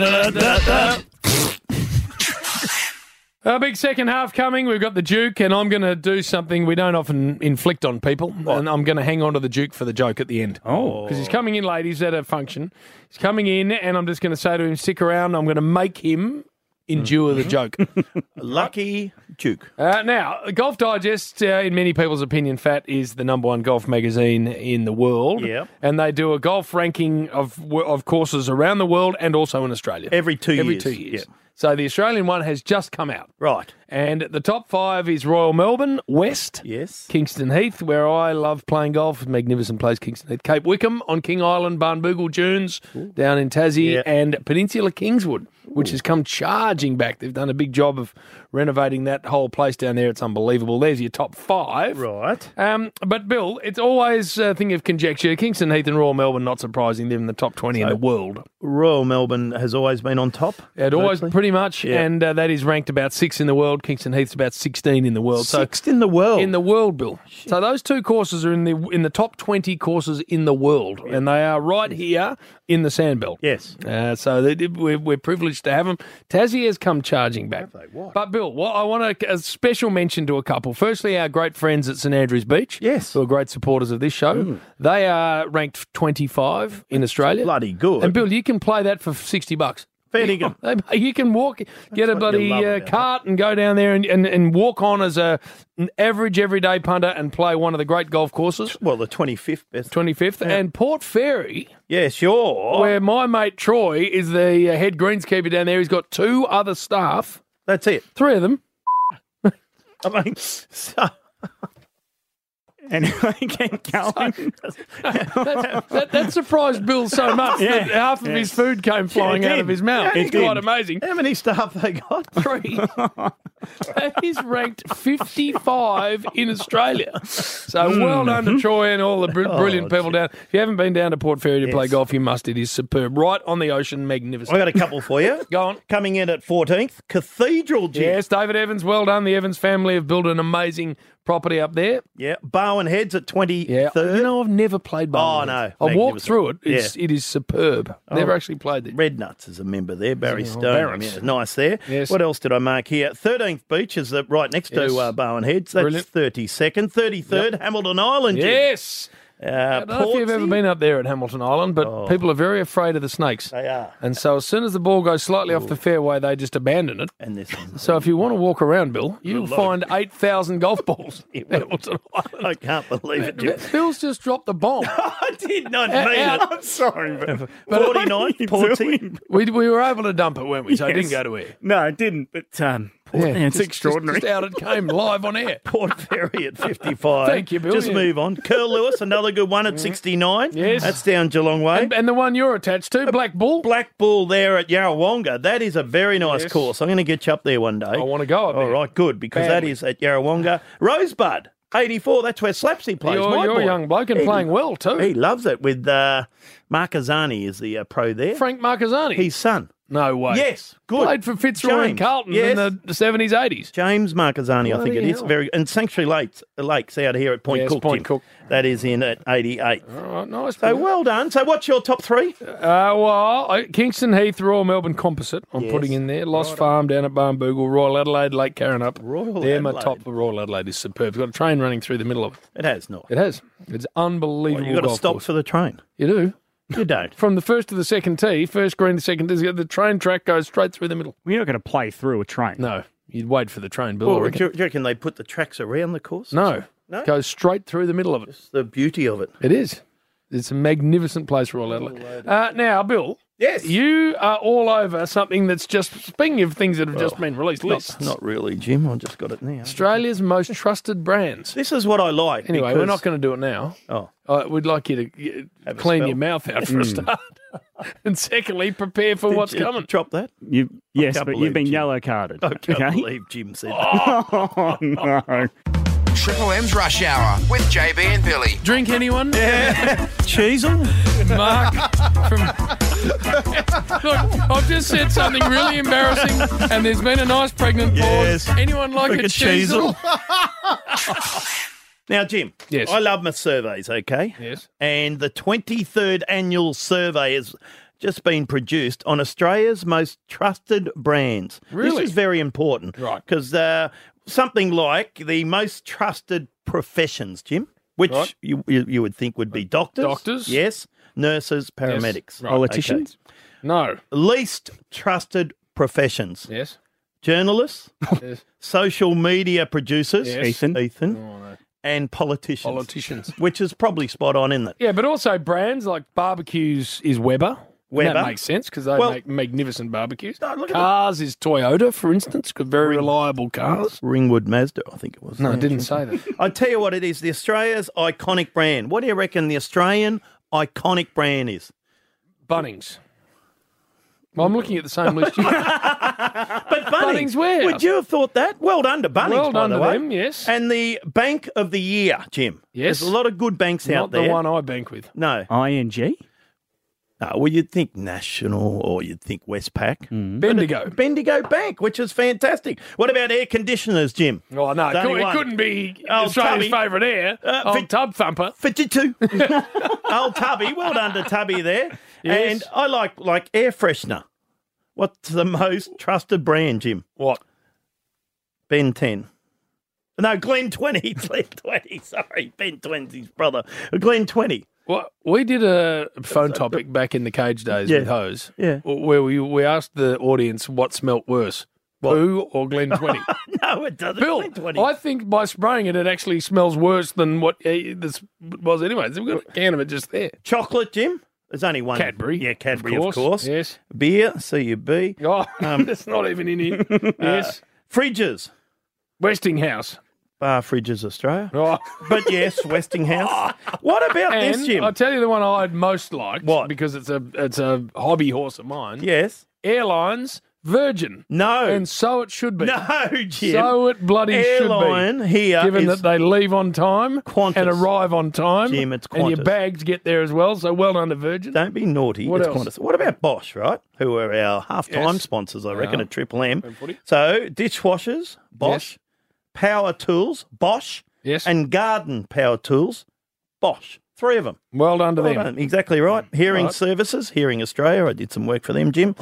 A big second half coming. We've got the Duke, and I'm going to do something we don't often inflict on people. And I'm going to hang on to the Duke for the joke at the end. Oh. Because he's coming in late. He's at a function. He's coming in, and I'm just going to say to him, stick around. I'm going to make him endure the joke. Lucky Duke. Now, Golf Digest, in many people's opinion, Fat, is the number one golf magazine in the world. Yep. And they do a golf ranking of courses around the world and also in Australia. Every 2 years. Every 2 years. Yep. So the Australian one has just come out. Right. And the top 5 is Royal Melbourne, West, Yes. Kingston Heath, where I love playing golf, magnificent place, Kingston Heath, Cape Wickham on King Island, Barnbougle Dunes down in Tassie, Yeah. and Peninsula Kingswood, which has come charging back. They've done a big job of renovating that whole place down there. It's unbelievable. There's your top 5. Right. But, Bill, it's always a thing of conjecture. Kingston Heath and Royal Melbourne, not surprising, they're in the top 20 in the world. Royal Melbourne has always been on top. It always, virtually. pretty much, Yeah. and that is ranked about 6 in the world. Kingston Heath's about 16 in the world. Sixth in the world. In the world, Bill. So those two courses are in the top 20 courses in the world, and they are right here in the Sandbelt. Yes. So we're privileged to have them. Tassie has come charging back. But, Bill, I want a special mention to a couple. Firstly, our great friends at St Andrews Beach. Yes. Who are great supporters of this show. They are ranked 25 in Australia. Bloody good. And, Bill, you can play that for $60. Fair dinkum. You can walk, get a what you bloody love about cart and go down there and walk on as an average everyday punter and play one of the great golf courses. Well, the 25th best. 25th. Yeah. And Port Fairy, Yeah, sure. where my mate Troy is the head greenskeeper down there. He's got 2 other staff. That's it. 3 of them. I mean, so... Anyway, keep going. That surprised Bill so much that half of his food came flying out of his mouth. Yeah, It's it did. quite amazing. How many staff they got? 3. That is ranked 55 in Australia. So well done to Troy and all the brilliant people down. If you haven't been down to Port Fairy to play golf, you must. It is superb. Right on the ocean, magnificent. I got a couple for you. Go on. Coming in at 14th, Cathedral Gym. Yes, David Evans, well done. The Evans family have built an amazing property up there. Yeah, Bowen Heads at 23rd. Yeah, you know, I've never played Bowen. Oh, no. I've walked Magnificent. through it. It is superb. Never actually played there. Red Nuts is a member there. Barry Yeah, Stone. Barons. Yeah, nice there. Yes. What else did I mark here? 13th Beach is right next to Yes. Bowen Heads. That's Brilliant. 32nd. 33rd, Hamilton Island Gym. Yes. I don't know if you've ever been up there at Hamilton Island, but people are very afraid of the snakes. They are. And so as soon as the ball goes slightly off the fairway, they just abandon it. And this So if you want to walk around, Bill, you'll Good find 8,000 golf balls at Hamilton Island. I can't believe it, Jim. Bill's just dropped the bomb. I did not Out- mean out. it. I'm sorry, but 49th, Portsea. We were able to dump it, weren't we? So it didn't Yes. go to air. No, it didn't, but it's just- extraordinary. Just out it came live on air. Port Fairy at 55. Thank you, Bill. Just Yeah. move on. Curl Lewis, another good one at 69. Yes. That's down Geelong Way. And the one you're attached to, Black Bull. Black Bull there at Yarrawonga. That is a very nice Yes. course. I'm going to get you up there one day. I want to go up there. All right, good, because Badly. that is at Yarrawonga. Rosebud, 84. That's where Slapsy plays. You're, my you're boy. a young bloke and He- playing well too. He loves it with Mark Azani is the pro there. Frank Marcazzani. His son. No way. Yes, good. Played for Fitzroy and James, Carlton yes. in the 70s, 80s. James Marquezani, I think it Bloody is. hell. And Sanctuary Lakes out here at Point Yes, Cook. Point Jim. Cook. That is in at 88. All right, nice. So well done. So what's your top three? Kingston Heath, Royal Melbourne Composite, I'm Yes. putting in there. Lost Farm down at Barnbougle, Royal Adelaide, Lake Carrinup. They're my Adelaide. top for Royal Adelaide is superb. It's got a train running through the middle of it. It has not. It has. It's unbelievable. You've got to golf stop course. for the train. You do. You don't. From the first to the second tee, first green to second tee, the train track goes straight through the middle. You're not going to play through a train. No, you'd wait for the train, Bill. I Well, reckon. do you reckon they put the tracks around the course? No, No? goes straight through the middle of it. It's the beauty of it. It is. It's a magnificent place, Royal Adelaide. Now, Bill. Yes. You are all over something that's just, speaking of things that have just been released, lists. Not really, Jim. I just got it now. Australia's most trusted brands. This is what I like. Anyway, because- we're not going to do it now. Oh. We'd like you to Have a clean spell. your mouth out for a start. And secondly, prepare for what's Did you coming. Drop that. Yes, can't but you've believe been Jim. yellow carded. I can't okay? believe Jim said that. Oh, no. Triple M's Rush Hour with JB and Billy. Drink, anyone? Cheesel? Mark from... Look, I've just said something really embarrassing and there's been a nice pregnant Yes. pause. Anyone like a cheesel? Now, Jim, Yes. I love my surveys, okay? Yes. And the 23rd annual survey has just been produced on Australia's most trusted brands. Really? This is very important. Right. Because something like the most trusted professions, Jim, which Right. you would think would be doctors. Doctors. Yes. Nurses, paramedics. Right. Politicians? No. Least trusted professions. Yes. Journalists, Yes. social media producers, Yes. Ethan, Oh, no. and politicians. Politicians. Which is probably spot on, isn't it? Yeah, but also brands like barbecues is Weber. And Weber. that makes sense because they Well- make magnificent barbecues. No, look at Cars is Toyota, for instance, got very reliable cars. Ringwood Mazda, I think it was. No, Yeah, it didn't Jim. say that. I tell you what it is, the Australia's iconic brand. What do you reckon the Australian iconic brand is? Bunnings. Well, I'm looking at the same list you are. But Bunnings Warehouse. Would you have thought that? Well done to Bunnings, Well by done the to way. them, yes. And the Bank of the Year, Jim. Yes. There's a lot of good banks out Not there. the one I bank with. No. ING? No, well, you'd think National or you'd think Westpac. Bendigo. Bendigo Bank, which is fantastic. What about air conditioners, Jim? Oh, no, There's only it one. couldn't be Old Australia's Tubby. favourite air. Old Tub Thumper. 52. Old Tubby. Well done to Tubby there. Yes. And I like air freshener. What's the most trusted brand, Jim? What? Ben 10. No, Glen 20. Glen 20. Sorry, Ben 20's his brother. Glen 20. Well, we did a phone topic back in the cage days Yeah. with Hose, Yeah. where we asked the audience what smelt worse, Poo or Glen 20. No, it doesn't. Bill, Glen 20. I think by spraying it, it actually smells worse than what this was anyway. So we've got a can of it just there. Chocolate, Jim? There's only one. Cadbury. Yeah, Cadbury, Of of course, course. yes. Beer, CUB. Oh, that's not even in it. Yes. Fridges. Westinghouse. Bar Fridges Australia. Oh. But yes, Westinghouse. What about And this, Jim? I'll tell you the one I'd most liked. What? Because it's a hobby horse of mine. Yes. Airlines, Virgin. No. And so it should be. No, Jim. So it bloody Airline should be. here Given is that they leave on time Qantas. and arrive on time. Jim, it's And your Qantas. bags get there as well. So well done to Virgin. Don't be naughty. What it's else? Qantas. What about Bosch, right? Who are our half-time Yes. sponsors, I reckon, Yeah. at Triple M. Home footy. So, dishwashers, Bosch. Yes. Power tools, Bosch. Yes. And garden power tools, Bosch. 3 of them. Well done to Well them. done. Exactly right. Hearing Right. Services, Hearing Australia. I did some work for them, Jim.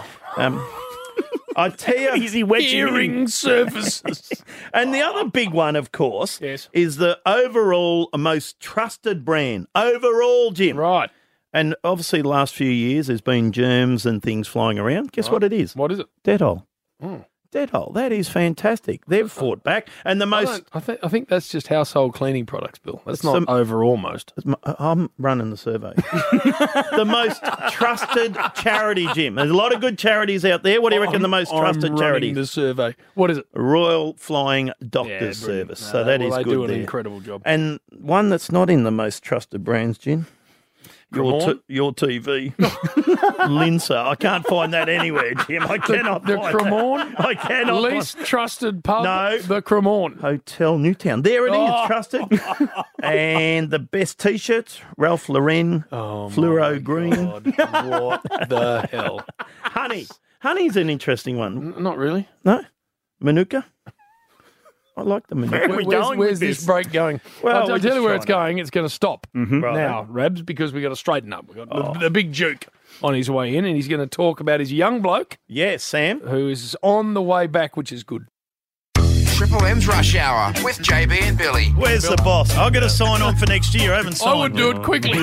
I tell you, Easy wedging Hearing services. and the other big one, of course, Yes. is the overall most trusted brand. Overall, Jim. Right. And obviously, the last few years, there's been germs and things flying around. Guess what it is? What is it? Deadhole. Oh. Deadhole. That is fantastic. They've fought back. And the most... I think that's just household cleaning products, Bill. That's not Some- overall most. I'm running the survey. The most trusted charity, Jim. There's a lot of good charities out there. What do you reckon the most trusted I'm charity? running the survey. What is it? Royal Flying Doctors Yeah, brilliant. Service. No, So that is they good do an there. incredible job. And one that's not in the most trusted brands, Jim. Cremorne? Your TV. Linsa. I can't find that anywhere, Jim. I cannot The find Cremorne? that. I cannot Least trusted pub? No. The Cremorne. Hotel Newtown. There it is, Oh. trusted. And the best T-shirts, Ralph Lauren, Oh, Fluoro my Green. God. What the hell? Honey. Honey's an interesting one. Not really. No? Manuka? I like the Manuka. Where's this break going? Well, I'll tell you where it's going. It's going to stop Right. now, Rabs, because we've got to straighten up. We've got the big Duke on his way in, and he's going to talk about his young bloke. Yes, Sam. Who is on the way back, which is good. Triple M's Rush Hour with JB and Billy. Where's the boss? I've got to sign on for next year. I haven't signed. I would do it quickly.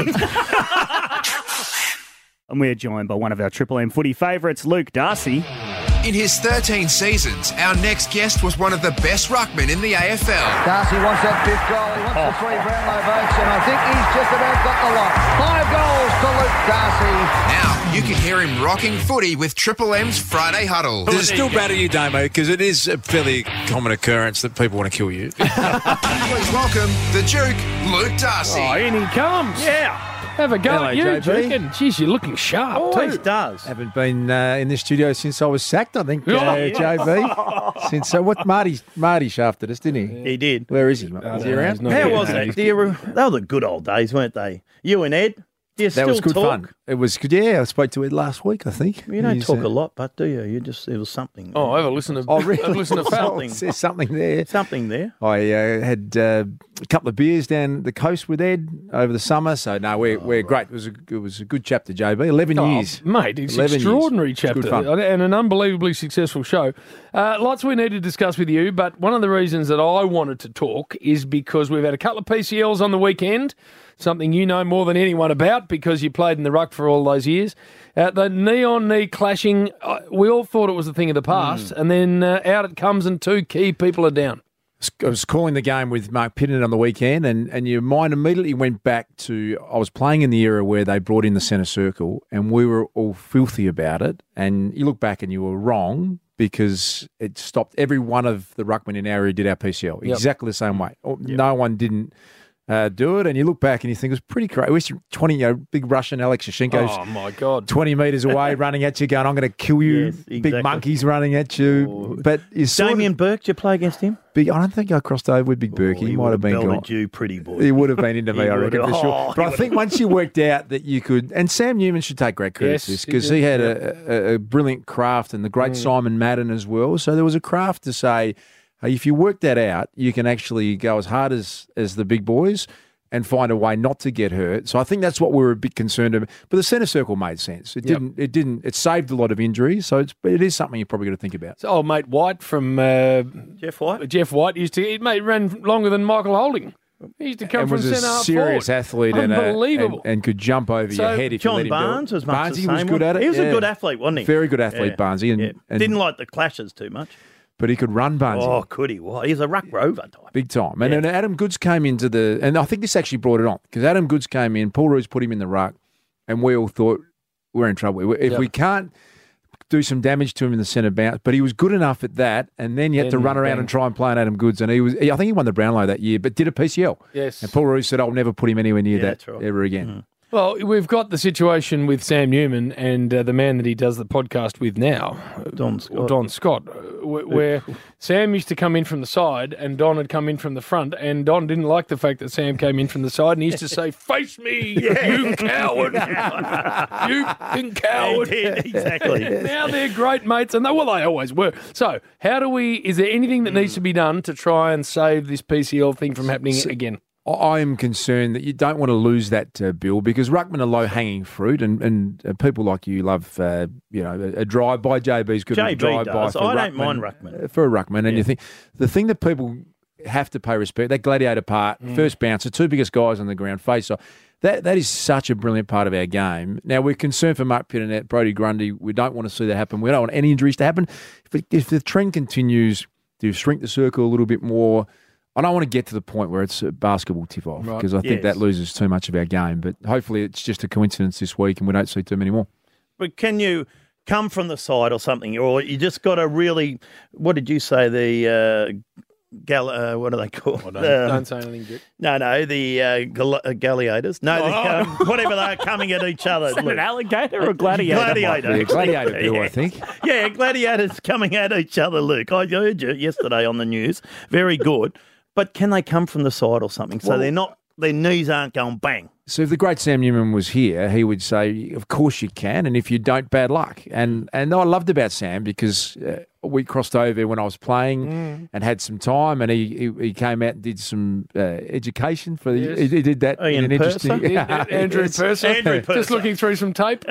And we're joined by one of our Triple M footy favourites, Luke Darcy. In his 13 seasons, our next guest was one of the best ruckmen in the AFL. Darcy wants that fifth goal. He wants the 3 Brownlow votes, and I think he's just about got the lot. 5 goals to Luke Darcy. Now you can hear him rocking footy with Triple M's Friday Huddle. Does it still batter you, Damo? Because it is a fairly common occurrence that people want to kill you. Please welcome the Duke, Luke Darcy. Oh, in he comes. Yeah. Have a go Hello, at you, JB. Duke. And, geez, you're looking sharp, Always too. does. Haven't been in this studio since I was sacked, I think, JB. Since what Marty shafted us, didn't he? He did. Where is he? Is he around? How was that? They were the good old days, weren't they? You and Ed? Do you That still was good talk? fun. It was good. Yeah, I spoke to Ed last week, I think. You don't He's, talk a lot, but do you? You just, it was something. Oh, have a listen to, Oh, really? have a listen to Fal. There's something there. Something there. I had a couple of beers down the coast with Ed over the summer, so no, we're great. It was a good chapter, JB. 11 years, Mate, it's 11 extraordinary years. It's good chapter fun. and an unbelievably successful show. Lots we need to discuss with you, but one of the reasons that I wanted to talk is because we've had a couple of PCLs on the weekend, something you know more than anyone about because you played in the ruck for all those years. The knee-on-knee clashing, we all thought it was a thing of the past, and then out it comes and 2 key people are down. I was calling the game with Mark Pitton on the weekend, and your mind immediately went back to I was playing in the era where they brought in the centre circle, and we were all filthy about it. And you look back and you were wrong because it stopped every one of the ruckmen in our area did our PCL exactly the same way. No one didn't do it, and you look back and you think it was pretty great. We used 20, big Russian Alex Yashenko's. Oh, my God. 20 metres away running at you going, I'm going to kill you. Yes, exactly. Big monkeys running at you. But you Damien Burke, did you play against him? I don't think I crossed over with Big Berkey. He might have been belted you, pretty boy. He would have been into me, He I reckon, would for have. sure. But I think once you worked out that you could, and Sam Newman should take great credit Yes, for this he because did. he had a brilliant craft and the great Simon Madden as well. So there was a craft to say, hey, if you work that out, you can actually go as hard as the big boys and find a way not to get hurt. So I think that's what we were a bit concerned about. But the centre circle made sense. It didn't. It saved a lot of injuries. So it is something you probably got to think about. So old mate White from Jeff White. Jeff White ran longer than Michael Holding. He used to come And from was a centre half serious forward. athlete Unbelievable. and could jump over So your head if John you let him Barnes do it. was much the Barnesy was same. good at it. He was a yeah. good athlete, wasn't he? Very good athlete, Barnesy. And Didn't like the clashes too much. But he could run, Barnesy. Oh, could he? What? He's a ruck rover type. Big time. And then Adam Goods came into and I think this actually brought it on, because Adam Goods came in, Paul Roos put him in the ruck, and we all thought, we're in trouble. If we can't do some damage to him in the centre bounce, but he was good enough at that, and then you had to run around and try and play on Adam Goods, and I think he won the Brownlow that year, but did a PCL. Yes. And Paul Roos said, I'll never put him anywhere near that that's right. ever again. Well, we've got the situation with Sam Newman and the man that he does the podcast with now, Don Scott, where Sam used to come in from the side and Don had come in from the front, and Don didn't like the fact that Sam came in from the side, and he used to say, "Face me, you coward, you fucking coward." Exactly. Now they're great mates, and they always were. So, is there anything that needs to be done to try and save this PCL thing from happening again? I am concerned that you don't want to lose that, Bill, because ruckmen are low-hanging fruit, and people like you love, a drive-by. JB's good at a JB drive-by does. for I ruckman, don't mind ruckman. For a ruckman, and you think the thing that people have to pay respect, that gladiator part, first bounce, the 2 biggest guys on the ground, face off. That is such a brilliant part of our game. Now, we're concerned for Mark Pitton and Brodie Grundy. We don't want to see that happen. We don't want any injuries to happen. If the trend continues to shrink the circle a little bit more, I don't want to get to the point where it's a basketball tip-off, because I think that loses too much of our game. But hopefully it's just a coincidence this week and we don't see too many more. But can you come from the side or something, or you just got to really, what did you say, the what are they called? Don't say anything, Dick. No, the galliators. No, whatever they're coming at each other. Is that an alligator or a gladiator? Gladiator. Yeah, gladiator, Bill, I think. Yeah, gladiators coming at each other, Luke. I heard you yesterday on the news. Very good. But can they come from the side or something? So they're not their knees aren't going bang. So if the great Sam Newman was here, he would say, of course you can, and if you don't, bad luck. And I loved about Sam because we crossed over when I was playing and had some time, and he came out and did some education for the, he did that in an interesting... Andrew Purser. Just looking through some tape.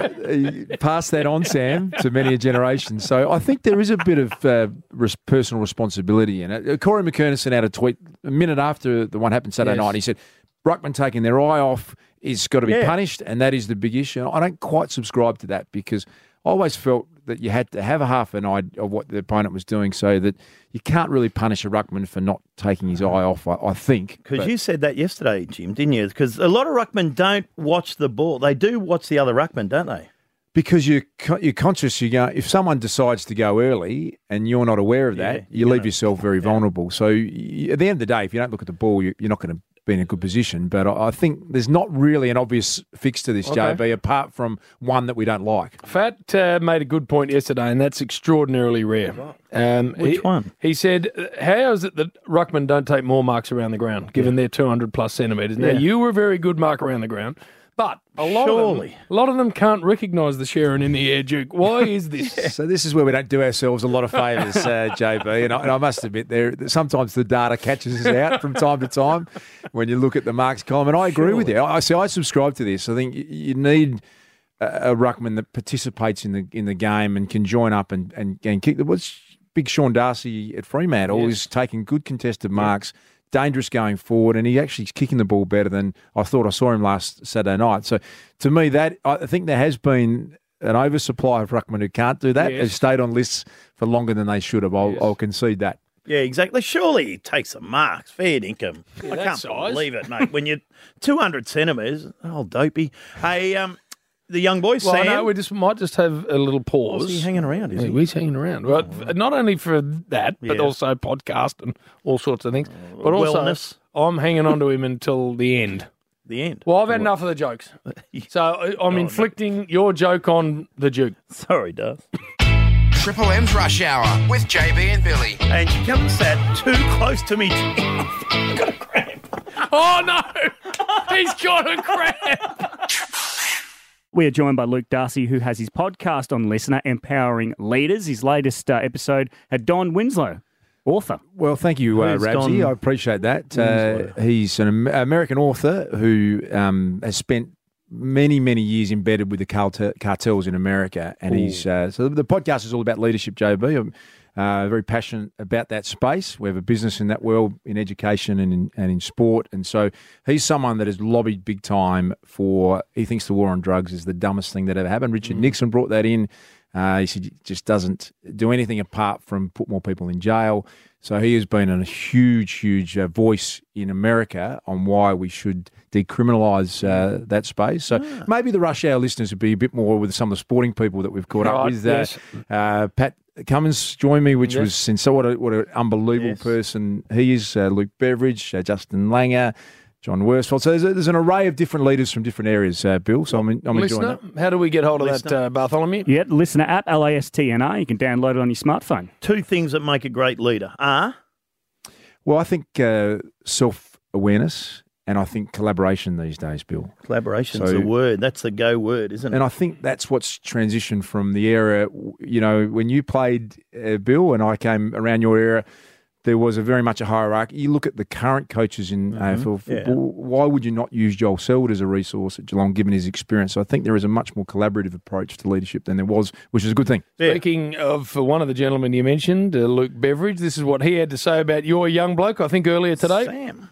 He passed that on, Sam, to many a generation. So I think there is a bit of personal responsibility in it. Corey McKernison had a tweet a minute after the one happened Saturday night. He said, ruckman taking their eye off is got to be punished, and that is the big issue. I don't quite subscribe to that because I always felt that you had to have a half an eye of what the opponent was doing so that you can't really punish a ruckman for not taking his eye off, I think. Because you said that yesterday, Jim, didn't you? Because a lot of ruckmen don't watch the ball. They do watch the other ruckman, don't they? Because you're conscious, if someone decides to go early and you're not aware of that, you leave yourself very vulnerable. So at the end of the day, if you don't look at the ball, you're not going to be in a good position. But I think there's not really an obvious fix to this, JB, apart from one that we don't like. Fat made a good point yesterday, and that's extraordinarily rare. Which one? He said, how is it that ruckmen don't take more marks around the ground, given they're 200-plus centimetres? Now, you were a very good mark around the ground, but a lot of them can't recognise the Sharon in the air, Duke. Why is this? So this is where we don't do ourselves a lot of favours, JB. And I must admit, sometimes the data catches us out from time to time when you look at the marks column. And I agree with you. I subscribe to this. I think you need a ruckman that participates in the game and can join up and kick. What's big Sean Darcy at Fremantle is taking good contested marks. Dangerous going forward, and he actually is kicking the ball better than I thought I saw him last Saturday night. So, to me, I think there has been an oversupply of ruckmen who can't do that. Have stayed on lists for longer than they should have. I'll concede that. Yeah, exactly. Surely he takes some marks. Fair income. I can't believe it, mate. When you're 200 centimetres, dopey. Hey, the young boy, Sam. No, we might just have a little pause. Is he hanging around, is he? He's hanging around. Well, not only for that, but also podcast and all sorts of things. But also, I'm hanging on to him until the end. The end? Well, I've had enough of the jokes. So I'm inflicting your joke on the Duke. Sorry, Daz. Triple M's Rush Hour with JB and Billy. And you come sat too close to me. I've got a cramp. Oh, no. He's got a cramp. We are joined by Luke Darcy, who has his podcast on Listener, Empowering Leaders. His latest episode had Don Winslow, author. Well, thank you, Rabsy. I appreciate that. He's an American author who has spent many, many years embedded with the cartels in America. And he's so the podcast is all about leadership, JB. I'm very passionate about that space. We have a business in that world, in education and in sport. And so he's someone that has lobbied big time for, he thinks the war on drugs is the dumbest thing that ever happened. Richard Nixon brought that in. He said it just doesn't do anything apart from put more people in jail. So he has been a huge, huge voice in America on why we should decriminalise that space. So maybe the Rush Hour listeners would be a bit more with some of the sporting people that we've caught up with. Pat Cummins joined me, which was what an unbelievable person he is. Luke Beveridge, Justin Langer, John Worsfold. So there's an array of different leaders from different areas, Bill. So I'm enjoying that. How do we get hold of that, Bartholomew? Yeah, Listener app, LASTNR. You can download it on your smartphone. Two things that make a great leader are? Well, I think self-awareness and I think collaboration these days, Bill. Collaboration's the word. That's the go word, isn't it? And I think that's what's transitioned from the era, when you played, Bill, and I came around your era, there was very much a hierarchy. You look at the current coaches in AFL football, why would you not use Joel Selwood as a resource at Geelong, given his experience? So I think there is a much more collaborative approach to leadership than there was, which is a good thing. Speaking of one of the gentlemen you mentioned, Luke Beveridge, this is what he had to say about your young bloke, I think, earlier today. Sam.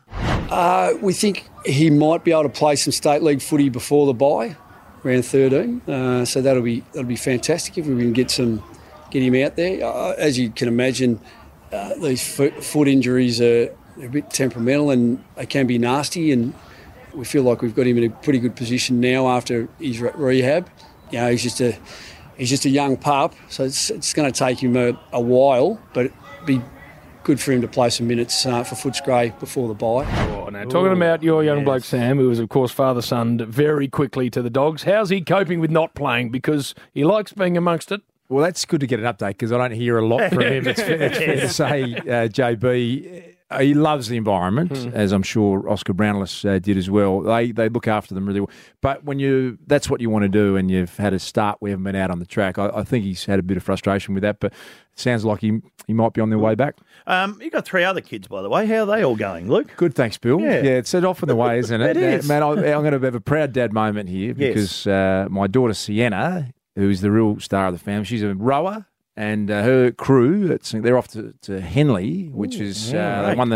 We think he might be able to play some state league footy before the bye, round 13. So that'll be fantastic if we can get him out there. As you can imagine, these foot injuries are a bit temperamental and they can be nasty, and we feel like we've got him in a pretty good position now after his rehab. He's just a young pup, so it's going to take him a while, but it'd be good for him to play some minutes for Footscray before the bye. Now, talking about your young bloke, Sam, who was, of course, father-son very quickly to the Dogs, how's he coping with not playing? Because he likes being amongst it. Well, that's good to get an update because I don't hear a lot from him. It's fair to say, JB. He loves the environment, as I'm sure Oscar Brownless did as well. They look after them really well. But that's what you want to do, and you've had a start. We haven't been out on the track. I think he's had a bit of frustration with that, but it sounds like he might be on their way back. You've got 3 other kids, by the way. How are they all going, Luke? Good, thanks, Bill. Yeah. It's off in the way, isn't it? It is. Man, I'm going to have a proud dad moment here because my daughter Sienna, who is the real star of the family, she's a rower. And her crew, they're off to Henley, which is they won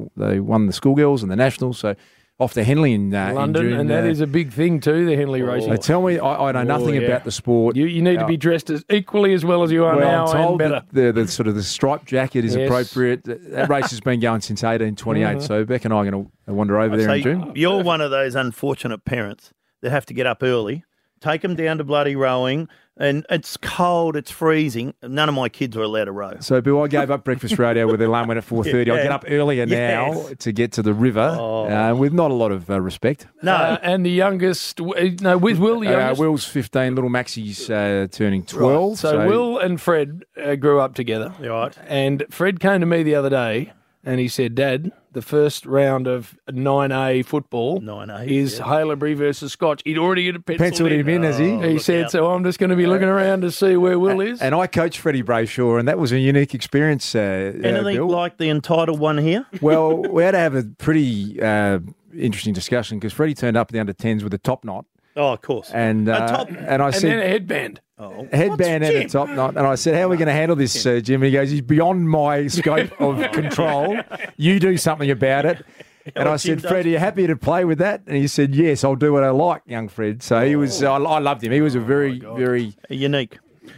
the schoolgirls and the nationals. So off to Henley in London, in June, and that is a big thing too. The Henley racing. They tell me I know nothing about the sport. You need to be dressed as equally as well as you are now, I'm told and better. that the sort of the striped jacket is appropriate. That race has been going since 1828. So Beck and I are going to wander over there in June. You're one of those unfortunate parents that have to get up early, take them down to bloody rowing. And it's cold, it's freezing. None of my kids are allowed to row. So, Bill, I gave up breakfast radio with the alarm went at 4:30. I get up earlier now to get to the river with not a lot of respect. No, and the youngest, with Will, the youngest. Will's 15, little Maxie's turning 12. Right. So Will and Fred grew up together. Right. And Fred came to me the other day and he said, Dad, the first round of 9A football is Haileybury versus Scotch. He'd already penciled him in, has he? He said, so I'm just going to be looking around to see where Will is. And I coached Freddie Brayshaw, and that was a unique experience, Anything Bill. like the entitled one here? Well, we had to have a pretty interesting discussion because Freddie turned up at the under-10s with a top knot. Oh, of course. And I said, then a headband. Headband and a top knot. And I said, how are we going to handle this, Jim? And he goes, he's beyond my scope of control. You do something about it. And I said, Fred, are you happy to play with that? And he said, yes, I'll do what I like, young Fred. So he was, I loved him. He was a very unique.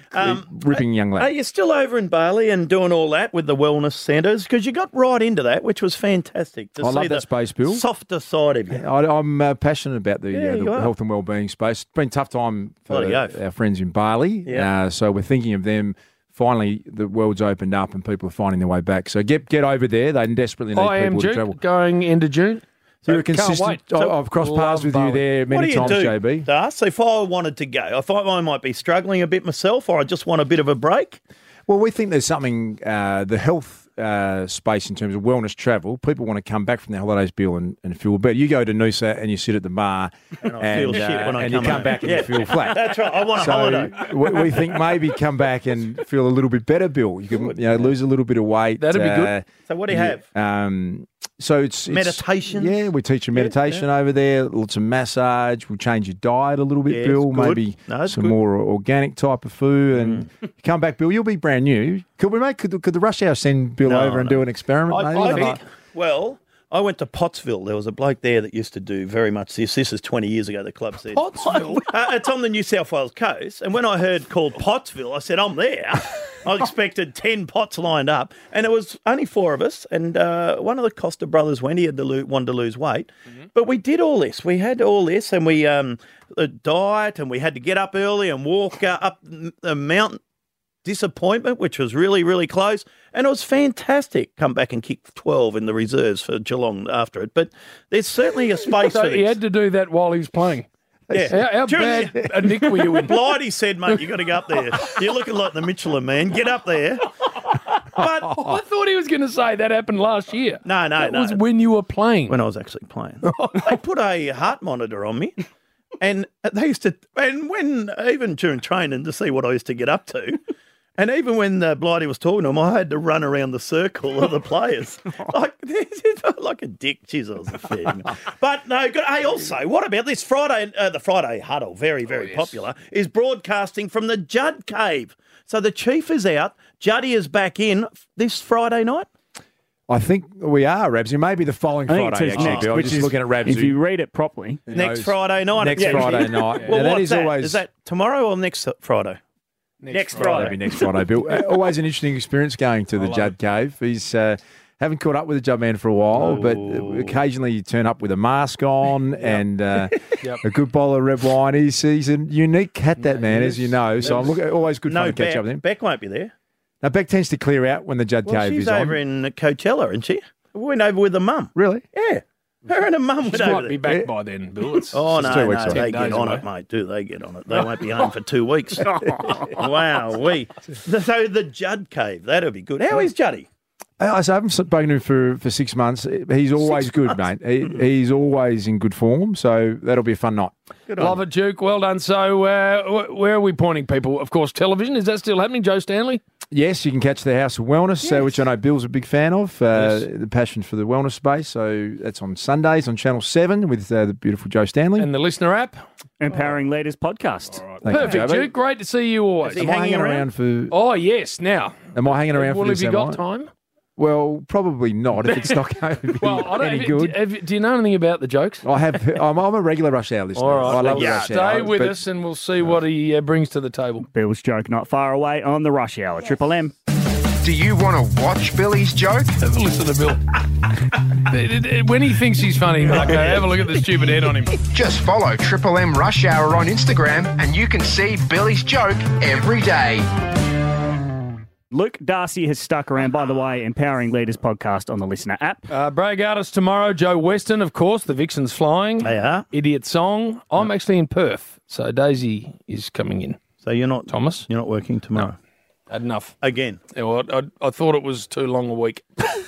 Ripping young lad. Are you still over in Bali and doing all that with the wellness centres? Because you got right into that, which was fantastic. To I see love that space, Bill. Softer side of you. I'm passionate about the health and wellbeing space. It's been a tough time for our friends in Bali. Yeah. So we're thinking of them. Finally, the world's opened up and people are finding their way back. So get over there. They desperately need people to travel. Going into June. You're a consistent. I've crossed paths with you there many times, JB. So if I wanted to go, I thought I might be struggling a bit myself, or I just want a bit of a break. Well, we think there's something, the health space in terms of wellness travel. People want to come back from their holidays, Bill, and feel better. You go to Noosa and you sit at the bar and I feel shit when I you come back and you feel flat. That's right. I want a holiday. We think maybe come back and feel a little bit better, Bill. You can lose a little bit of weight. That'd be good. So what do you have? So it's meditation. Yeah, we teach you meditation over there. Lots of massage. We'll change your diet a little bit, Bill. Maybe some more organic type of food. And you come back, Bill. You'll be brand new. Could the Rush Hour send Bill over and do an experiment? Maybe? Well, I went to Pottsville. There was a bloke there that used to do very much this. This is 20 years ago, the club said. Pottsville? It's on the New South Wales coast. And when I heard called Pottsville, I said, I'm there. I expected 10 pots lined up. And it was only 4 of us. And one of the Costa brothers went. He had wanted to lose weight. Mm-hmm. But we did all this. We had all this. And we the diet. And we had to get up early and walk up the mountain. Disappointment, which was really, really close. And it was fantastic. Come back and kick 12 in the reserves for Geelong after it. But there's certainly a space so for this. He had to do that while he was playing. Yeah. How bad a nick were you in? Blighty said, mate, you got to go up there. You're looking like the Michelin man. Get up there. But I thought he was going to say that happened last year. No. That was when you were playing. When I was actually playing. They put a heart monitor on me. And they used to, and when, even during training to see what I used to get up to, and even when Blighty was talking to him, I had to run around the circle of the players. like a dick. Jeez, I was a fan. But no, good. Hey, also, what about this Friday? The Friday Huddle, very, very popular, is broadcasting from the Judd Cave. So the chief is out. Juddy is back in this Friday night. I think we are, Rabsy. Maybe the following Friday, actually. Next, I'm just looking at Rabsy. If you read it properly. Next Friday night. Next Friday night. Well, that what's is that? always... Is that tomorrow or next Friday? Next Friday. Maybe next Friday, Bill. Always an interesting experience going to the Judd Cave. He's haven't caught up with the Judd man for a while, but occasionally you turn up with a mask on and a good bowl of red wine. He's a unique cat, that man, as you know. So I'm always good fun to catch up with him. Beck won't be there. Now, Beck tends to clear out when the Judd Cave is on. She's over in Coachella, isn't she? We went over with her mum. Really? Yeah. Her and her mum went over might there. be back by then, Bill. It's 2 weeks they away. get on it, mate. Do they get on it? They won't be home for 2 weeks. Wow, So the Judd Cave, that'll be good. How is Juddy? I haven't spoken to him for 6 months. He's always good, mate. He's always in good form, so that'll be a fun night. Love it, Duke. Well done. So where are we pointing people? Of course, television. Is that still happening, Joe Stanley? Yes, you can catch the House of Wellness, which I know Bill's a big fan of, the passion for the wellness space. So that's on Sundays on Channel 7 with the beautiful Joe Stanley. And the Listener app. Empowering Leaders podcast. Perfect, Duke. Great to see you always. Am I hanging around for... Oh, yes. Now. Am I hanging around for this? Have you got time? Well, probably not if it's not going to be any good. Do you know anything about the jokes? I'm a regular Rush Hour listener. All right. I love Rush Hour. Stay with us and we'll see what he brings to the table. Bill's joke not far away on the Rush Hour. Triple M. Do you want to watch Billy's joke? Have a listen to Bill. When he thinks he's funny, Marco, have a look at the stupid head on him. Just follow Triple M Rush Hour on Instagram and you can see Billy's joke every day. Luke Darcy has stuck around, by the way, Empowering Leaders podcast on the Listener app. Bragg artist tomorrow, Joe Weston, of course, the Vixens flying. They are. Idiot song. I'm actually in Perth, so Daisy is coming in. So you're not, Thomas? You're not working tomorrow? No. Had enough. Again? Yeah, well, I thought it was too long a week.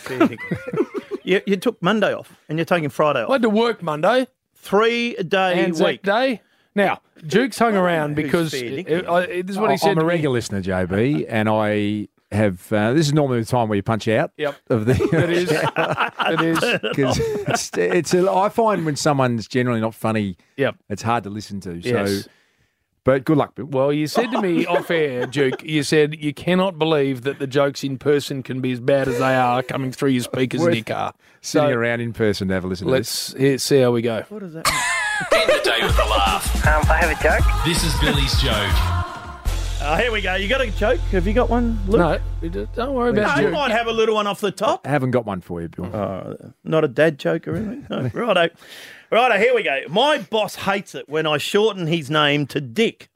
You took Monday off and you're taking Friday off. I had to work Monday. 3-day Anzac week. Day. Now, Duke's hung around because this is what he said. I'm a regular listener, JB, and I have. This is normally the time where you punch out. Yep. Of the. It is. It is. Because I find when someone's generally not funny, yep, it's hard to listen to. So, yes. But good luck, Bill. Well, you said to me off air, Duke, you said you cannot believe that the jokes in person can be as bad as they are coming through your speakers in your car. Sitting around in person to have a listen to this. Let's see how we go. What does that mean? End the day with a laugh. I have a joke. This is Billy's joke. Here we go. You got a joke? Have you got one, Luke? No, don't worry about it. Duke. You might have a little one off the top. I haven't got one for you, Bill. Not a dad joke or anything? No. Righto, here we go. My boss hates it when I shorten his name to Dick.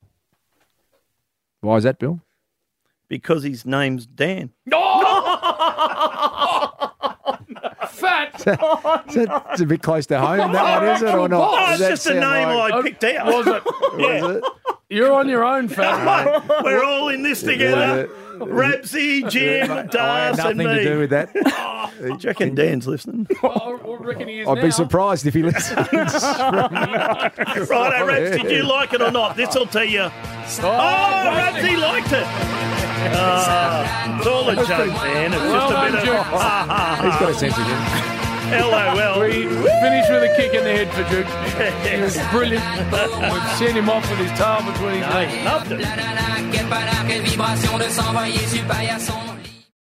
Why is that, Bill? Because his name's Dan. Fat. It's a bit close to home, that one, is it, or not? Oh, it's just a name I picked out. Was it? Yeah. You're on your own, Fat. We're all in this together. Rabsy, Jim, Das, and me. Nothing to do with that. Do you reckon Dan's listening? I reckon he is I'd be surprised if he listens. Right, Rabs, did you like it or not? This will tell you. Rabsy liked it. It's all a joke, Dan. It's just a bit of... He's got a sense of humour. LOL. We finished with a kick in the head for Duke. It was brilliant. We've sent him off with his tail between his legs. Loved it.